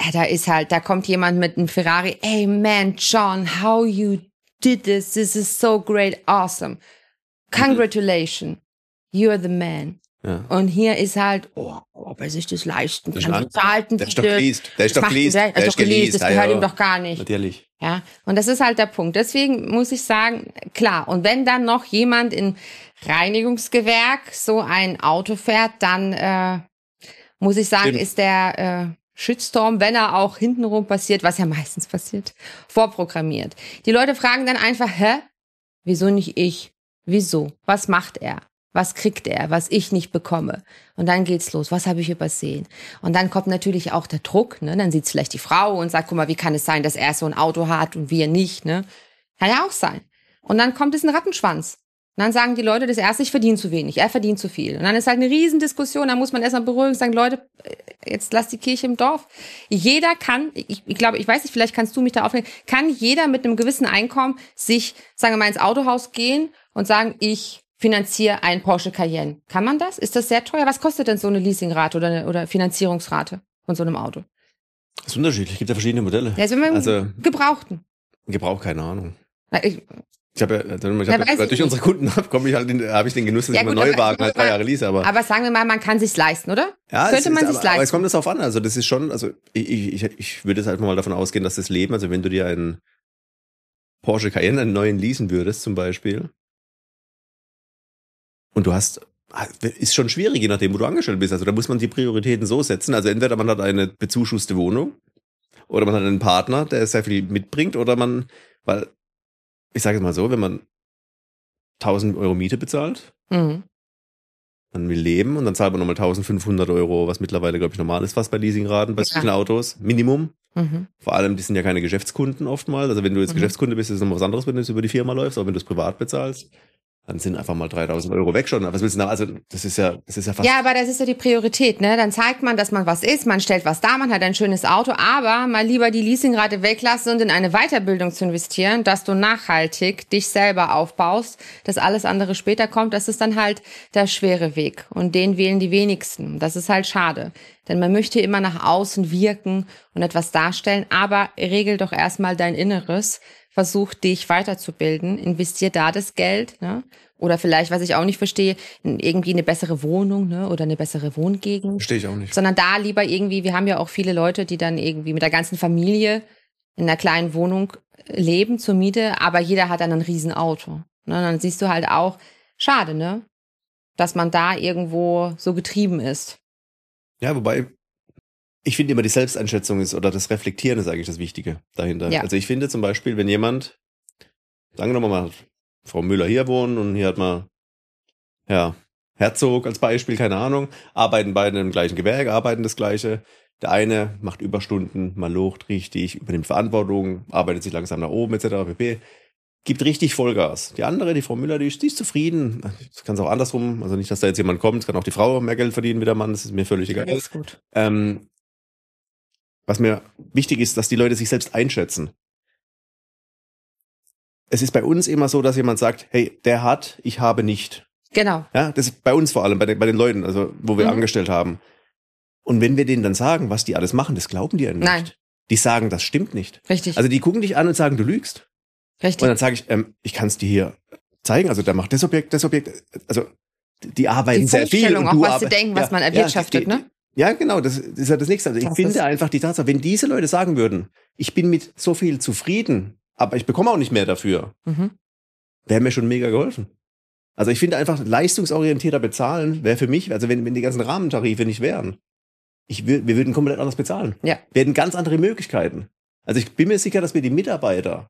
da kommt jemand mit einem Ferrari, hey man, John, how you did this is so great, awesome. Congratulations, you're the man. Ja. Und hier ist halt, ob er sich das leisten kann. Der ist doch geleast. Der ist doch geleast. Das gehört ihm doch gar nicht. Natürlich. Ja, und das ist halt der Punkt. Deswegen muss ich sagen, klar, und wenn dann noch jemand in Reinigungsgewerk so ein Auto fährt, dann muss ich sagen, ist der Shitstorm, wenn er auch hintenrum passiert, was ja meistens passiert, vorprogrammiert. Die Leute fragen dann einfach, wieso nicht ich? Wieso? Was macht er? Was kriegt er, was ich nicht bekomme? Und dann geht's los. Was habe ich übersehen? Und dann kommt natürlich auch der Druck, ne? Dann sieht's vielleicht die Frau und sagt, guck mal, wie kann es sein, dass er so ein Auto hat und wir nicht, ne? Kann ja auch sein. Und dann kommt es ein Rattenschwanz. Und dann sagen die Leute, das erste, ich verdiene zu wenig, er verdient zu viel. Und dann ist halt eine Riesendiskussion, da muss man erstmal beruhigen und sagen, Leute, jetzt lasst die Kirche im Dorf. Jeder kann, ich glaube, ich weiß nicht, vielleicht kannst du mich da aufnehmen, kann jeder mit einem gewissen Einkommen sich, sagen wir mal, ins Autohaus gehen und sagen, ich finanziere einen Porsche Cayenne. Kann man das? Ist das sehr teuer? Was kostet denn so eine Leasingrate oder Finanzierungsrate von so einem Auto? Das ist unterschiedlich. Es gibt ja verschiedene Modelle. Ja, also Gebrauchten. Gebraucht, keine Ahnung. Ich habe durch unsere Kunden habe ich den Genuss, dass ich immer Neuwagen halt 3 Jahre lease. Aber sagen wir mal, man kann sich's leisten, oder? Ja, könnte man sich's leisten. Aber es kommt darauf an. Also das ist schon, also ich würde jetzt halt mal davon ausgehen, dass das Leben, also wenn du dir einen Porsche Cayenne, einen neuen leasen würdest zum Beispiel, und ist schon schwierig, je nachdem, wo du angestellt bist. Also da muss man die Prioritäten so setzen. Also entweder man hat eine bezuschusste Wohnung oder man hat einen Partner, der sehr viel mitbringt oder weil, ich sage es mal so, wenn man 1.000 Euro Miete bezahlt, man will leben und dann zahlt man nochmal 1.500 Euro, was mittlerweile, glaube ich, normal ist, fast bei Leasingraten, bei solchen Autos, Minimum. Vor allem, die sind ja keine Geschäftskunden oftmals. Also wenn du jetzt Geschäftskunde bist, ist es nochmal was anderes, wenn du es über die Firma läufst, aber wenn du es privat bezahlst, dann sind einfach mal 3.000 Euro weg schon. Aber was willst du also das ist ja fast... Ja, aber das ist ja die Priorität, ne? Dann zeigt man, dass man was ist, man stellt was dar, man hat ein schönes Auto, aber mal lieber die Leasingrate weglassen und in eine Weiterbildung zu investieren, dass du nachhaltig dich selber aufbaust, dass alles andere später kommt, das ist dann halt der schwere Weg. Und den wählen die wenigsten. Das ist halt schade. Denn man möchte immer nach außen wirken und etwas darstellen, aber regel doch erstmal dein Inneres. Versuch dich weiterzubilden, investier da das Geld, ne? Oder vielleicht, was ich auch nicht verstehe, irgendwie eine bessere Wohnung, ne? Oder eine bessere Wohngegend. Verstehe ich auch nicht. Sondern da lieber irgendwie, wir haben ja auch viele Leute, die dann irgendwie mit der ganzen Familie in einer kleinen Wohnung leben zur Miete, aber jeder hat dann ein Riesenauto. Ne? Und dann siehst du halt auch, schade, ne? Dass man da irgendwo so getrieben ist. Ja, wobei, ich finde immer die Selbsteinschätzung ist, oder das Reflektieren ist eigentlich das Wichtige dahinter. Ja. Also ich finde zum Beispiel, wenn jemand, sagen wir mal, Frau Müller hier wohnen und hier hat man, ja, Herzog als Beispiel, keine Ahnung, arbeiten beide im gleichen Gewerbe, arbeiten das Gleiche. Der eine macht Überstunden, man locht richtig, übernimmt Verantwortung, arbeitet sich langsam nach oben, etc. pp. Gibt richtig Vollgas. Die andere, die Frau Müller, die ist zufrieden. Das kann es auch andersrum. Also nicht, dass da jetzt jemand kommt, kann auch die Frau mehr Geld verdienen wie der Mann, das ist mir völlig egal. Das ist gut. Was mir wichtig ist, dass die Leute sich selbst einschätzen. Es ist bei uns immer so, dass jemand sagt, hey, der hat, ich habe nicht. Genau. Ja, das ist bei uns vor allem, bei den Leuten, also wo wir angestellt haben. Und wenn wir denen dann sagen, was die alles machen, das glauben die ja nicht. Nein. Die sagen, das stimmt nicht. Richtig. Also die gucken dich an und sagen, du lügst. Richtig. Und dann sage ich kann es dir hier zeigen. Also der macht das Objekt. Also die arbeiten sehr viel. Und auch was sie denken, was man erwirtschaftet, ne? Ja, genau, das ist ja das Nächste. Also ich finde einfach die Tatsache, wenn diese Leute sagen würden, ich bin mit so viel zufrieden, aber ich bekomme auch nicht mehr dafür, wäre mir schon mega geholfen. Also ich finde einfach, leistungsorientierter bezahlen wäre für mich, also wenn die ganzen Rahmentarife nicht wären, wir würden komplett anders bezahlen. Ja. Wir hätten ganz andere Möglichkeiten. Also ich bin mir sicher, dass wir die Mitarbeiter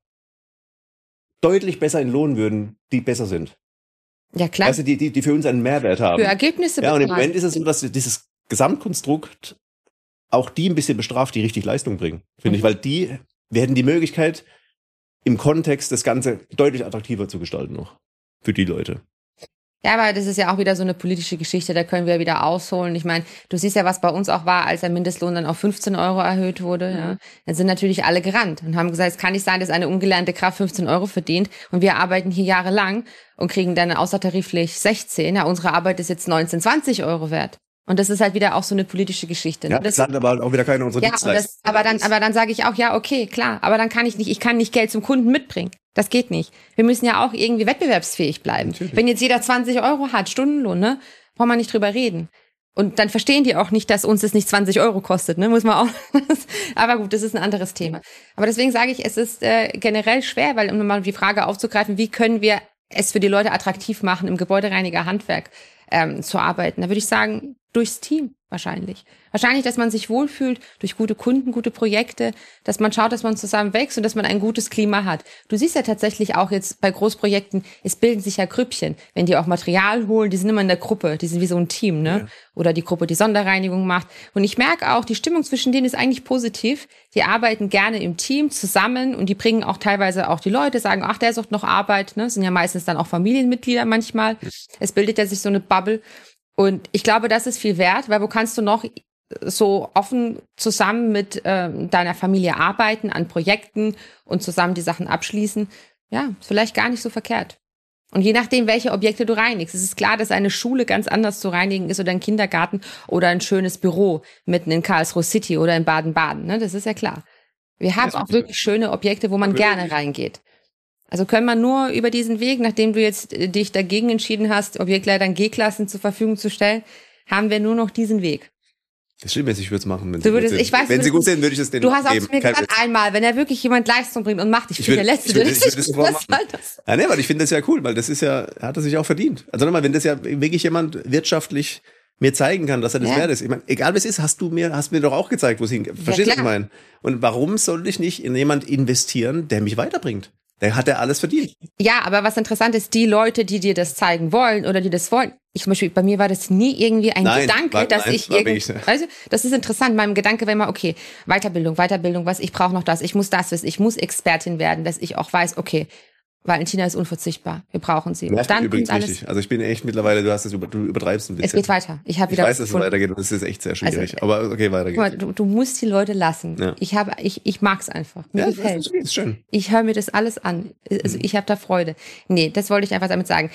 deutlich besser entlohnen würden, die besser sind. Ja, klar. Also die für uns einen Mehrwert haben. Für Ergebnisse bezahlen. Ja, und im bezahlen. Moment ist es so, dass dieses Gesamtkonstrukt auch die ein bisschen bestraft, die richtig Leistung bringen, finde ich, weil wir hätten die Möglichkeit, im Kontext das Ganze deutlich attraktiver zu gestalten noch. Für die Leute. Ja, aber das ist ja auch wieder so eine politische Geschichte, da können wir wieder ausholen. Ich meine, du siehst ja, was bei uns auch war, als der Mindestlohn dann auf 15 € erhöht wurde. Ja. Dann sind natürlich alle gerannt und haben gesagt, es kann nicht sein, dass eine ungelernte Kraft 15 € verdient und wir arbeiten hier jahrelang und kriegen dann außertariflich 16. Ja, unsere Arbeit ist jetzt 19, 20 € wert. Und das ist halt wieder auch so eine politische Geschichte. Ne? Ja, das hat aber auch wieder keine unserer Dienstleister. Aber dann sage ich auch, ja, okay, klar, aber dann kann ich kann nicht Geld zum Kunden mitbringen. Das geht nicht. Wir müssen ja auch irgendwie wettbewerbsfähig bleiben. Natürlich. Wenn jetzt jeder 20 € hat, Stundenlohn, ne, braucht man nicht drüber reden. Und dann verstehen die auch nicht, dass uns das nicht 20 € kostet, ne, muss man auch. Aber gut, das ist ein anderes Thema. Aber deswegen sage ich, es ist generell schwer, weil um nochmal die Frage aufzugreifen, wie können wir es für die Leute attraktiv machen, im Gebäudereiniger-Handwerk zu arbeiten? Da würde ich sagen, durchs Team wahrscheinlich. Wahrscheinlich, dass man sich wohlfühlt durch gute Kunden, gute Projekte, dass man schaut, dass man zusammen wächst und dass man ein gutes Klima hat. Du siehst ja tatsächlich auch jetzt bei Großprojekten, es bilden sich ja Grüppchen. Wenn die auch Material holen, die sind immer in der Gruppe, die sind wie so ein Team, ne? Ja. Oder die Gruppe, die Sonderreinigung macht. Und ich merke auch, die Stimmung zwischen denen ist eigentlich positiv. Die arbeiten gerne im Team zusammen und die bringen auch teilweise auch die Leute, sagen, ach, der sucht noch Arbeit, ne? Das sind ja meistens dann auch Familienmitglieder manchmal. Es bildet ja sich so eine Bubble. Und ich glaube, das ist viel wert, weil wo kannst du noch so offen zusammen mit deiner Familie arbeiten an Projekten und zusammen die Sachen abschließen? Ja, ist vielleicht gar nicht so verkehrt. Und je nachdem, welche Objekte du reinigst. Es ist klar, dass eine Schule ganz anders zu reinigen ist oder ein Kindergarten oder ein schönes Büro mitten in Karlsruhe City oder in Baden-Baden. Ne? Das ist ja klar. Wir haben auch wirklich schöne Objekte, wo man gerne reingeht. Also können wir nur über diesen Weg, nachdem du jetzt dich dagegen entschieden hast, Objektleitern G-Klassen zur Verfügung zu stellen, haben wir nur noch diesen Weg. Das stimmt, ich würde es machen, wenn sie gut sind, würde ich es denen geben. Du hast auch geben. zu mir gesagt, einmal, wenn er wirklich jemand Leistung bringt und macht, ich bin der Letzte, der das sofort machen. Ja, nee, weil ich finde das ja cool, weil das ist ja, hat er sich auch verdient. Also nochmal, wenn das ja wirklich jemand wirtschaftlich mir zeigen kann, dass er das wert ist. Ich meine, egal was ist, hast mir doch auch gezeigt, wo es hingeht. Verstehst du, was ich meine? Und warum soll ich nicht in jemand investieren, der mich weiterbringt? Der hat alles verdient. Ja, aber was interessant ist, die Leute, die dir das zeigen wollen oder die das wollen, zum Beispiel, bei mir war das nie irgendwie ein Gedanke, dass ich weißt du, das ist interessant. Mein Gedanke war immer, okay, Weiterbildung, ich brauche noch das, ich muss das wissen, ich muss Expertin werden, dass ich auch weiß, okay, Valentina ist unverzichtbar, wir brauchen sie. Ja, dann übrigens wichtig. Also ich bin echt mittlerweile, du übertreibst ein bisschen. Es geht weiter. Ich weiß, dass es weitergeht und es ist echt sehr schwierig. Also, aber okay, weiter geht's. Du musst die Leute lassen. Ja. Ich mag's einfach. Mir gefällt. Das ist schön. Ich höre mir das alles an. Also ich habe da Freude. Nee, das wollte ich einfach damit sagen.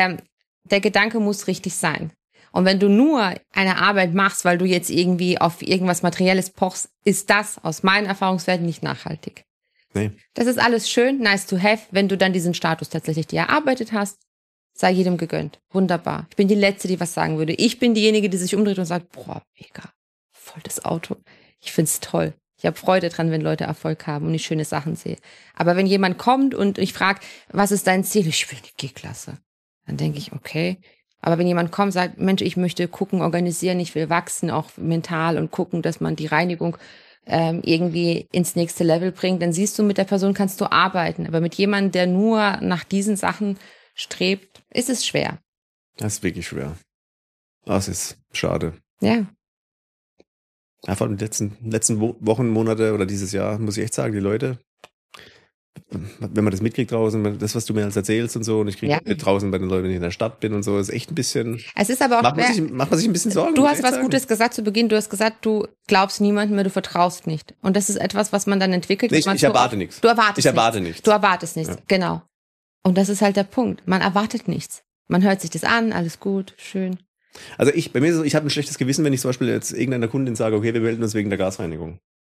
Der Gedanke muss richtig sein. Und wenn du nur eine Arbeit machst, weil du jetzt irgendwie auf irgendwas Materielles pochst, ist das aus meinen Erfahrungswerten nicht nachhaltig. Nee. Das ist alles schön, nice to have, wenn du dann diesen Status tatsächlich dir erarbeitet hast, sei jedem gegönnt. Wunderbar. Ich bin die Letzte, die was sagen würde. Ich bin diejenige, die sich umdreht und sagt, boah, mega, voll das Auto. Ich find's toll. Ich habe Freude dran, wenn Leute Erfolg haben und ich schöne Sachen sehe. Aber wenn jemand kommt und ich frage, was ist dein Ziel? Ich will eine G-Klasse. Dann denke ich, okay, Aber wenn jemand kommt und sagt, Mensch, ich möchte gucken, organisieren, ich will wachsen, auch mental und gucken, dass man die Reinigung irgendwie ins nächste Level bringt, dann siehst du, mit der Person kannst du arbeiten. Aber mit jemandem, der nur nach diesen Sachen strebt, ist es schwer. Das ist wirklich schwer. Das ist schade. Ja. Einfach in den letzten Wochen, Monate oder dieses Jahr, muss ich echt sagen, die Leute, wenn man das mitkriegt draußen, das, was du mir jetzt erzählst und so, und ich kriege mit draußen bei den Leuten, wenn ich in der Stadt bin und so, ist echt ein bisschen. Es ist aber auch macht man sich ein bisschen Sorgen. Du hast was Gutes gesagt zu Beginn. Du hast gesagt, du glaubst niemandem mehr, du vertraust nicht. Und das ist etwas, was man dann entwickelt. Ich erwarte nichts. Du erwartest Ich erwarte nichts. Du erwartest nichts, ja. Genau. Und das ist halt der Punkt. Man erwartet nichts. Man hört sich das an, alles gut, schön. Also bei mir ist es so, ich habe ein schlechtes Gewissen, wenn ich zum Beispiel jetzt irgendeiner Kundin sage, okay, wir melden uns wegen der Gasreinigung.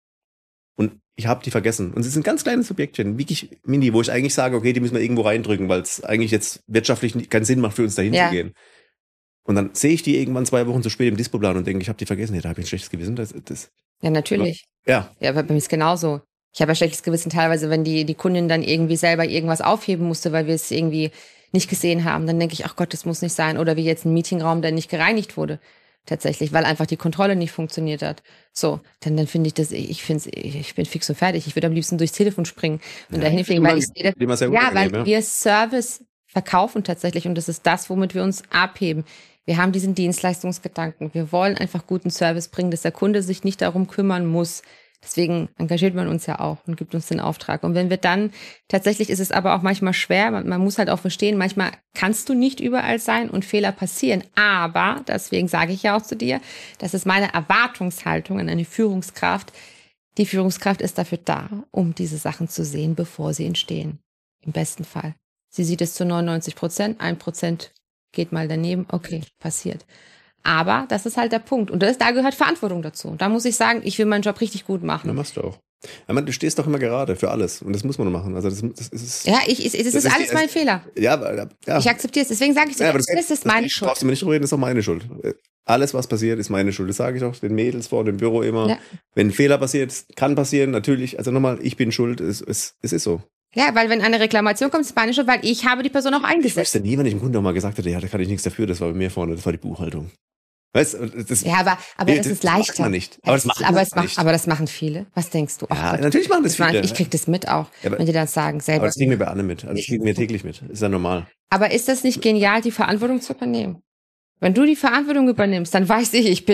Und ich habe die vergessen. Und sie sind ganz kleine Subjektchen, wirklich mini, wo ich eigentlich sage, okay, die müssen wir irgendwo reindrücken, weil es eigentlich jetzt wirtschaftlich keinen Sinn macht, für uns dahin zu gehen. Und dann sehe ich die irgendwann 2 Wochen zu spät im Displayplan und denke, ich habe die vergessen. Ja, da habe ich ein schlechtes Gewissen. Ja, natürlich. Ja. Ja, aber bei mir ist genauso. Ich habe ein schlechtes Gewissen teilweise, wenn die Kundin dann irgendwie selber irgendwas aufheben musste, weil wir es irgendwie nicht gesehen haben. Dann denke ich, ach Gott, das muss nicht sein. Oder wie jetzt ein Meetingraum, der nicht gereinigt wurde. Tatsächlich, weil einfach die Kontrolle nicht funktioniert hat. So, dann finde ich das, ich bin fix und fertig. Ich würde am liebsten durchs Telefon springen und dahin fliegen, weil weil wir Service verkaufen tatsächlich und das ist das, womit wir uns abheben. Wir haben diesen Dienstleistungsgedanken. Wir wollen einfach guten Service bringen, dass der Kunde sich nicht darum kümmern muss. Deswegen engagiert man uns ja auch und gibt uns den Auftrag. Und wenn wir dann, tatsächlich ist es aber auch manchmal schwer, man muss halt auch verstehen, manchmal kannst du nicht überall sein und Fehler passieren. Aber, deswegen sage ich ja auch zu dir, das ist meine Erwartungshaltung an eine Führungskraft. Die Führungskraft ist dafür da, um diese Sachen zu sehen, bevor sie entstehen. Im besten Fall. Sie sieht es zu 99%, 1% geht mal daneben, okay, passiert. Aber das ist halt der Punkt. Und da gehört Verantwortung dazu. Und da muss ich sagen, ich will meinen Job richtig gut machen. Ja, machst du auch. Ja, du stehst doch immer gerade für alles. Und das muss man machen. Also das ist. Ja, es ist alles mein Fehler. Ja. Ich akzeptiere es. Deswegen sage ich dir, das ist meine Schuld. Brauchst du mir nicht drüber reden, das ist auch meine Schuld. Alles, was passiert, ist meine Schuld. Das sage ich auch den Mädels vor dem Büro immer. Ja. Wenn ein Fehler passiert, kann passieren, natürlich. Also nochmal, ich bin schuld. Es ist so. Ja, weil wenn eine Reklamation kommt, ist es meine Schuld, weil ich habe die Person auch eingesetzt. Ich wüsste nie, wenn ich dem Kunden auch mal gesagt hätte, ja, da kann ich nichts dafür, das war bei mir vorne, das war die Buchhaltung. Weißt, ja, aber das ist leichter. Das macht man nicht. Aber das machen viele. Was denkst du? Ja, natürlich machen das viele. Ich krieg das mit auch, wenn die dann sagen, selber. Aber das kriegen wir bei Anne mit. Also das kriegen wir täglich mit. Ist ja normal. Aber ist das nicht genial, die Verantwortung zu übernehmen? Wenn du die Verantwortung übernimmst, dann weiß ich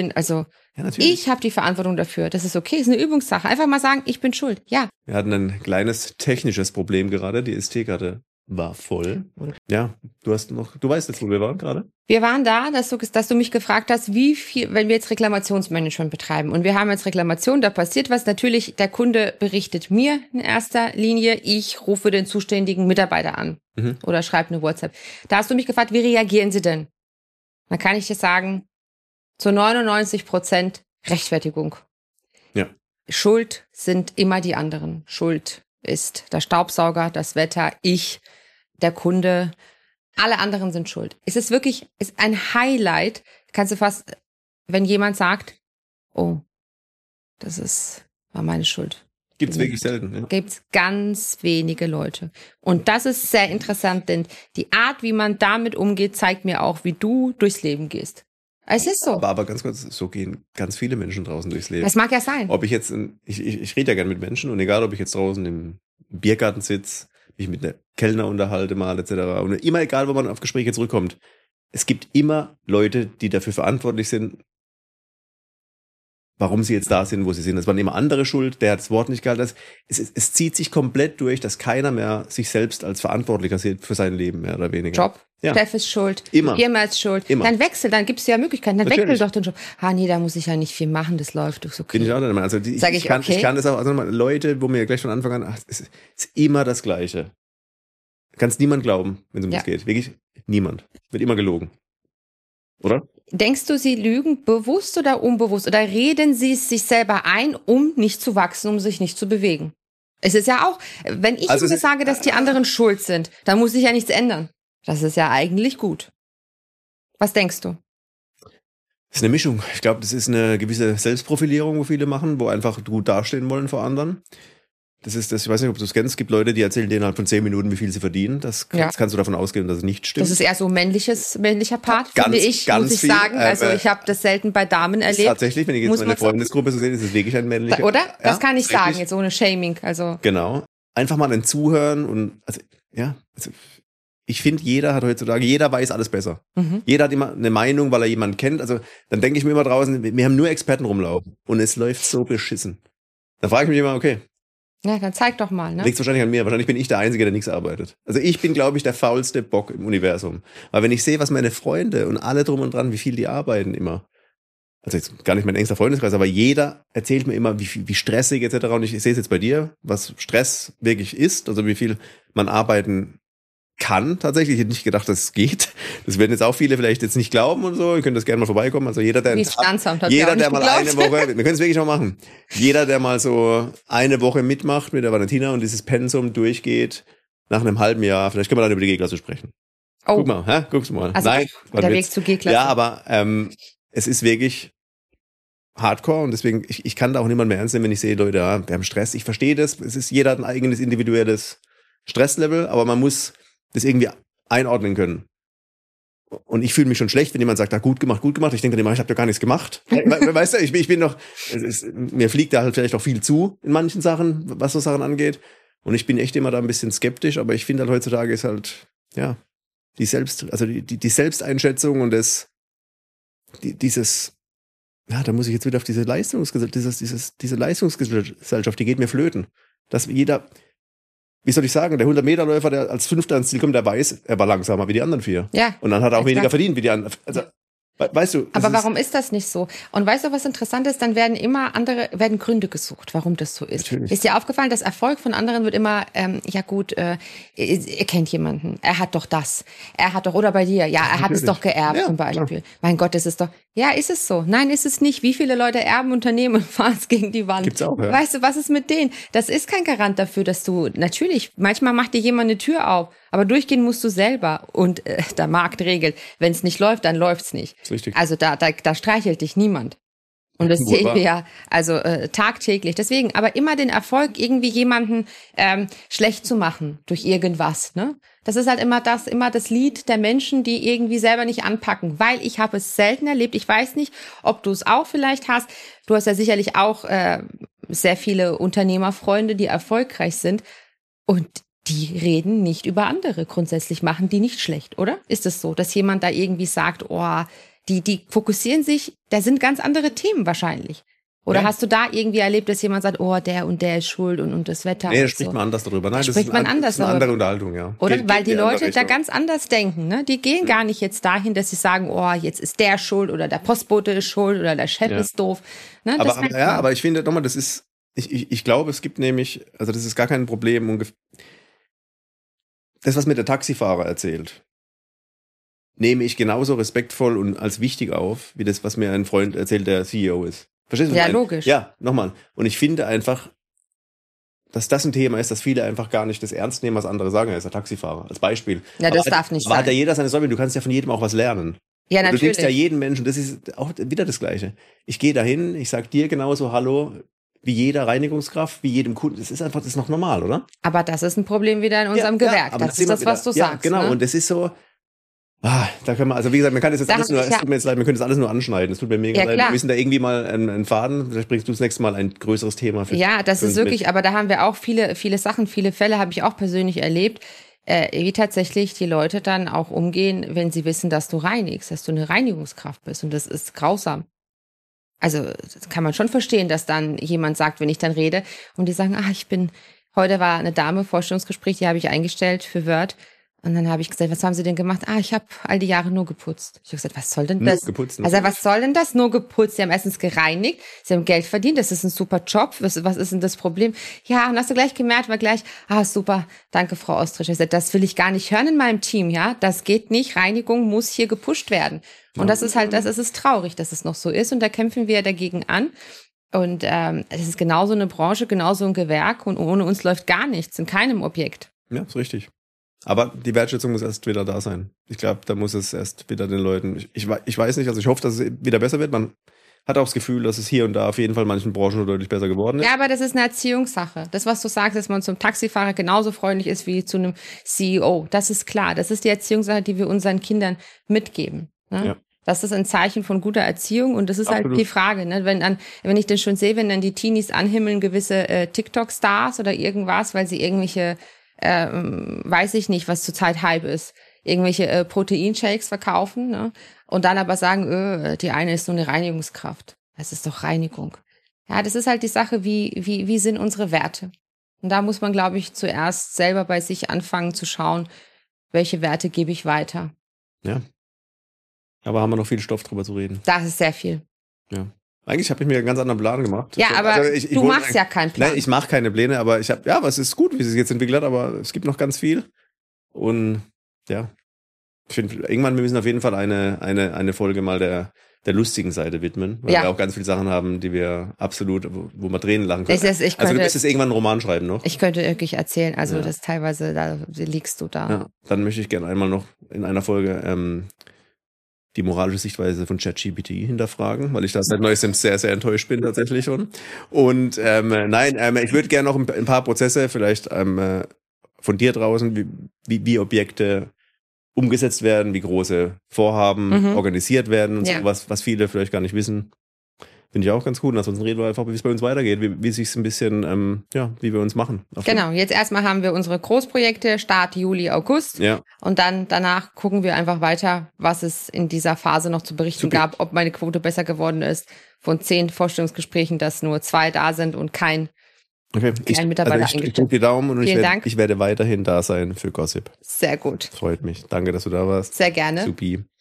ich habe die Verantwortung dafür. Das ist okay, ist eine Übungssache. Einfach mal sagen, ich bin schuld. Ja. Wir hatten ein kleines technisches Problem gerade. Die ST-Karte war voll. Ja, du weißt jetzt, wo wir waren gerade? Wir waren da, dass du mich gefragt hast, wie viel, wenn wir jetzt Reklamationsmanagement betreiben und wir haben jetzt Reklamation, da passiert was. Natürlich, der Kunde berichtet mir in erster Linie, ich rufe den zuständigen Mitarbeiter an oder schreibe eine WhatsApp. Da hast du mich gefragt, wie reagieren Sie denn? Dann kann ich dir sagen, zu 99% Rechtfertigung. Ja. Schuld sind immer die anderen. Schuld ist der Staubsauger, das Wetter, der Kunde. Alle anderen sind schuld. Es ist wirklich, ist ein Highlight. Kannst du fast, wenn jemand sagt, oh, war meine Schuld. Gibt's wirklich selten. Ja. Gibt's ganz wenige Leute. Und das ist sehr interessant, denn die Art, wie man damit umgeht, zeigt mir auch, wie du durchs Leben gehst. Es ist so. Aber ganz kurz, so gehen ganz viele Menschen draußen durchs Leben. Das mag ja sein. Ob ich jetzt, ich rede ja gerne mit Menschen und egal, ob ich jetzt draußen im Biergarten sitze, mich mit einer Kellner unterhalte mal, etc. Und immer egal, wo man auf Gespräche zurückkommt. Es gibt immer Leute, die dafür verantwortlich sind, warum sie jetzt da sind, wo sie sind. Es waren immer andere schuld, der hat das Wort nicht gehalten. Es zieht sich komplett durch, dass keiner mehr sich selbst als Verantwortlicher sieht für sein Leben, mehr oder weniger. Job, ja. Chef ist schuld, immer. Firma ist schuld. Immer. Dann dann gibt es ja Möglichkeiten, dann wechsel doch den Job. Nee, da muss ich ja nicht viel machen, das läuft doch so okay. Bin ich auch nicht mehr. Also ich kann das auch, also Leute, wo mir gleich von Anfang an, es ist immer das Gleiche. Kannst niemand glauben, wenn es um das geht. Wirklich niemand. Wird immer gelogen. Oder? Denkst du, sie lügen bewusst oder unbewusst? Oder reden sie es sich selber ein, um nicht zu wachsen, um sich nicht zu bewegen? Es ist ja auch, wenn ich sage, dass die anderen schuld sind, dann muss ich ja nichts ändern. Das ist ja eigentlich gut. Was denkst du? Das ist eine Mischung. Ich glaube, das ist eine gewisse Selbstprofilierung, wo viele machen, wo einfach gut dastehen wollen vor anderen. Das ist das, ich weiß nicht, ob du es kennst, es gibt Leute, die erzählen dir innerhalb von 10 Minuten, wie viel sie verdienen. Das kannst du davon ausgehen, dass es nicht stimmt. Das ist eher so männlicher Part, finde ich, muss ich sagen. Also ich habe das selten bei Damen erlebt. Tatsächlich, wenn ich jetzt meine Freundesgruppe so sehe, ist es wirklich ein männlicher. Oder? Das kann ich sagen, jetzt ohne Shaming. Also. Genau. Einfach mal ein Zuhören und ich finde, jeder weiß alles besser. Jeder hat immer eine Meinung, weil er jemanden kennt. Also dann denke ich mir immer draußen, wir haben nur Experten rumlaufen und es läuft so beschissen. Da frage ich mich immer, okay. Ja, dann zeig doch mal, ne? Liegt wahrscheinlich an mir. Wahrscheinlich bin ich der Einzige, der nichts arbeitet. Also ich bin, glaube ich, der faulste Bock im Universum. Weil wenn ich sehe, was meine Freunde und alle drum und dran, wie viel die arbeiten immer. Also jetzt gar nicht mein engster Freundeskreis, aber jeder erzählt mir immer, wie stressig etc. Und ich sehe es jetzt bei dir, was Stress wirklich ist, also wie viel man arbeiten kann tatsächlich. Ich hätte nicht gedacht, dass es geht. Das werden jetzt auch viele vielleicht jetzt nicht glauben und so. Ihr könnt das gerne mal vorbeikommen. Also jeder, der mal eine Woche, wir können es wirklich mal machen. Jeder, der mal so eine Woche mitmacht mit der Valentina und dieses Pensum durchgeht, nach einem halben Jahr, vielleicht können wir dann über die G-Klasse sprechen. Oh. Guck mal, guck's mal. Also nein, der Weg zur G-Klasse. Ja, aber es ist wirklich Hardcore und deswegen, ich kann da auch niemand mehr ernst nehmen, wenn ich sehe, Leute, wir haben Stress. Ich verstehe das. Jeder hat ein eigenes individuelles Stresslevel, aber man muss das irgendwie einordnen können. Und ich fühle mich schon schlecht, wenn jemand sagt, gut gemacht. Ich denke dann immer, ich habe ja gar nichts gemacht. Weißt du, ich bin noch, mir fliegt da halt vielleicht auch viel zu in manchen Sachen, was so Sachen angeht. Und ich bin echt immer da ein bisschen skeptisch, aber ich finde halt heutzutage ist halt, ja, die Selbsteinschätzung und dieses, ja, da muss ich jetzt wieder auf diese diese Leistungsgesellschaft, die geht mir flöten. Dass jeder, wie soll ich sagen, der 100-Meter-Läufer, der als Fünfter ans Ziel kommt, der weiß, er war langsamer wie die anderen 4. Ja. Und dann hat er auch weniger verdient wie die anderen. Also, weißt du. Aber warum ist das nicht so? Und weißt du, was interessant ist? Dann werden immer Gründe gesucht, warum das so ist. Natürlich. Ist dir aufgefallen, dass Erfolg von anderen wird immer, er kennt jemanden, er hat doch das, oder bei dir, ja, er hat es doch geerbt, zum Beispiel. Klar. Mein Gott, das ist doch, ja, ist es so? Nein, ist es nicht. Wie viele Leute erben Unternehmen und fahren es gegen die Wand? Gibt's auch, ja. Weißt du, was ist mit denen? Das ist kein Garant dafür, dass du, natürlich, manchmal macht dir jemand eine Tür auf, aber durchgehen musst du selber und der Markt regelt. Wenn es nicht läuft, dann läuft's nicht. Das ist richtig. Also da streichelt dich niemand. Und das sehen wir ja tagtäglich. Deswegen, aber immer den Erfolg, irgendwie jemanden schlecht zu machen durch irgendwas. Ne? Das ist halt immer das Lied der Menschen, die irgendwie selber nicht anpacken. Weil ich habe es selten erlebt. Ich weiß nicht, ob du es auch vielleicht hast. Du hast ja sicherlich auch sehr viele Unternehmerfreunde, die erfolgreich sind. Und die reden nicht über andere. Grundsätzlich machen die nicht schlecht, oder? Ist es so, dass jemand da irgendwie sagt, die fokussieren sich, da sind ganz andere Themen wahrscheinlich. Oder hast du da irgendwie erlebt, dass jemand sagt, der und der ist schuld und das Wetter? Nee, da spricht man anders darüber. Nein, das ist eine andere Unterhaltung, ja. Oder? Weil die Leute da ganz anders denken. Ne? Die gehen gar nicht jetzt dahin, dass sie sagen, jetzt ist der schuld oder der Postbote ist schuld oder der Chef ist doof. Ne? Aber ich finde, nochmal, das ist, ich glaube, es gibt nämlich, also das ist gar kein Problem. Das, was mir der Taxifahrer erzählt, nehme ich genauso respektvoll und als wichtig auf, wie das, was mir ein Freund erzählt, der CEO ist. Verstehst du? Ja, logisch. Ja, nochmal. Und ich finde einfach, dass das ein Thema ist, dass viele einfach gar nicht das ernst nehmen, was andere sagen. Er ist der Taxifahrer, als Beispiel. Ja, das darf nicht sein. Aber hat ja jeder seine Säule, du kannst ja von jedem auch was lernen. Ja, natürlich. Du denkst ja jeden Menschen, das ist auch wieder das Gleiche. Ich gehe dahin, ich sag dir genauso Hallo, wie jeder Reinigungskraft, wie jedem Kunden. Das ist noch normal, oder? Aber das ist ein Problem wieder in unserem Gewerk. Das ist das, was du sagst. Genau, ne? Und das ist so, da können wir, also wie gesagt, man kann das jetzt alles nur, es tut mir jetzt leid, man könnte das alles nur anschneiden. Es tut mir mega leid. Wir müssen da irgendwie mal einen Faden, vielleicht bringst du das nächste Mal ein größeres Thema für. Ja, das ist wirklich, aber da haben wir auch viele Sachen, viele Fälle habe ich auch persönlich erlebt, wie tatsächlich die Leute dann auch umgehen, wenn sie wissen, dass du reinigst, dass du eine Reinigungskraft bist. Und das ist grausam. Also das kann man schon verstehen, dass dann jemand sagt, wenn ich dann rede und die sagen, heute war eine Dame, Vorstellungsgespräch, die habe ich eingestellt für Word. Und dann habe ich gesagt, was haben Sie denn gemacht? Ich habe all die Jahre nur geputzt. Ich habe gesagt, was soll denn das? Was soll denn das? Nur geputzt. Sie haben erstens gereinigt, Sie haben Geld verdient, das ist ein super Job. Was ist denn das Problem? Ja, und hast du gleich gemerkt, super, danke Frau Ostrich. Ich gesagt, das will ich gar nicht hören in meinem Team, ja. Das geht nicht, Reinigung muss hier gepusht werden. Und das ist traurig, dass es noch so ist. Und da kämpfen wir dagegen an. Und es ist genauso eine Branche, genauso ein Gewerk. Und ohne uns läuft gar nichts, in keinem Objekt. Ja, ist richtig. Aber die Wertschätzung muss erst wieder da sein. Ich glaube, da muss es erst wieder den Leuten, ich weiß nicht, also ich hoffe, dass es wieder besser wird. hatte auch das Gefühl, dass es hier und da auf jeden Fall in manchen Branchen deutlich besser geworden ist. Ja, aber das ist eine Erziehungssache. Das, was du sagst, dass man zum Taxifahrer genauso freundlich ist wie zu einem CEO. Das ist klar. Das ist die Erziehungssache, die wir unseren Kindern mitgeben. Ne? Ja. Das ist ein Zeichen von guter Erziehung und das ist Absolut. Halt die Frage, ne? Wenn ich das schon sehe, wenn dann die Teenies anhimmeln gewisse TikTok-Stars oder irgendwas, weil sie irgendwelche, weiß ich nicht, was zurzeit Hype ist, irgendwelche Proteinshakes verkaufen, ne? Und dann aber sagen, die eine ist nur eine Reinigungskraft. Das ist doch Reinigung. Ja, das ist halt die Sache, wie sind unsere Werte? Und da muss man, glaube ich, zuerst selber bei sich anfangen zu schauen, welche Werte gebe ich weiter. Ja. Aber haben wir noch viel Stoff drüber zu reden. Das ist sehr viel. Ja. Eigentlich habe ich mir einen ganz anderen Plan gemacht. Ja, aber also du machst ja keinen Plan. Nein, ich mache keine Pläne, aber aber es ist gut, wie es sich jetzt entwickelt hat, aber es gibt noch ganz viel. Und ja, ich finde, irgendwann, wir müssen auf jeden Fall eine Folge mal der lustigen Seite widmen, weil wir auch ganz viele Sachen haben, die wir absolut, wo wir Tränen lachen können. Also du müsstest irgendwann einen Roman schreiben noch. Ich könnte wirklich erzählen, also das teilweise, da liegst du da. Ja, dann möchte ich gerne einmal noch in einer Folge die moralische Sichtweise von ChatGPT hinterfragen, weil ich da seit Neuestem sehr, sehr enttäuscht bin tatsächlich schon. Und ich würde gerne noch ein paar Prozesse vielleicht von dir draußen, wie Objekte umgesetzt werden, wie große Vorhaben organisiert werden und so, was viele vielleicht gar nicht wissen. Finde ich auch ganz cool. Und ansonsten reden wir einfach, wie es bei uns weitergeht, wie sich es ein bisschen, wie wir uns machen. Genau, jetzt erstmal haben wir unsere Großprojekte, Start Juli, August. Ja. Und dann danach gucken wir einfach weiter, was es in dieser Phase noch zu berichten gab, ob meine Quote besser geworden ist. Von 10 Vorstellungsgesprächen, dass nur 2 da sind und kein Mitarbeiter eingestellt. Ich drücke die Daumen und ich werde weiterhin da sein für Gossip. Sehr gut. Freut mich. Danke, dass du da warst. Sehr gerne. Supi.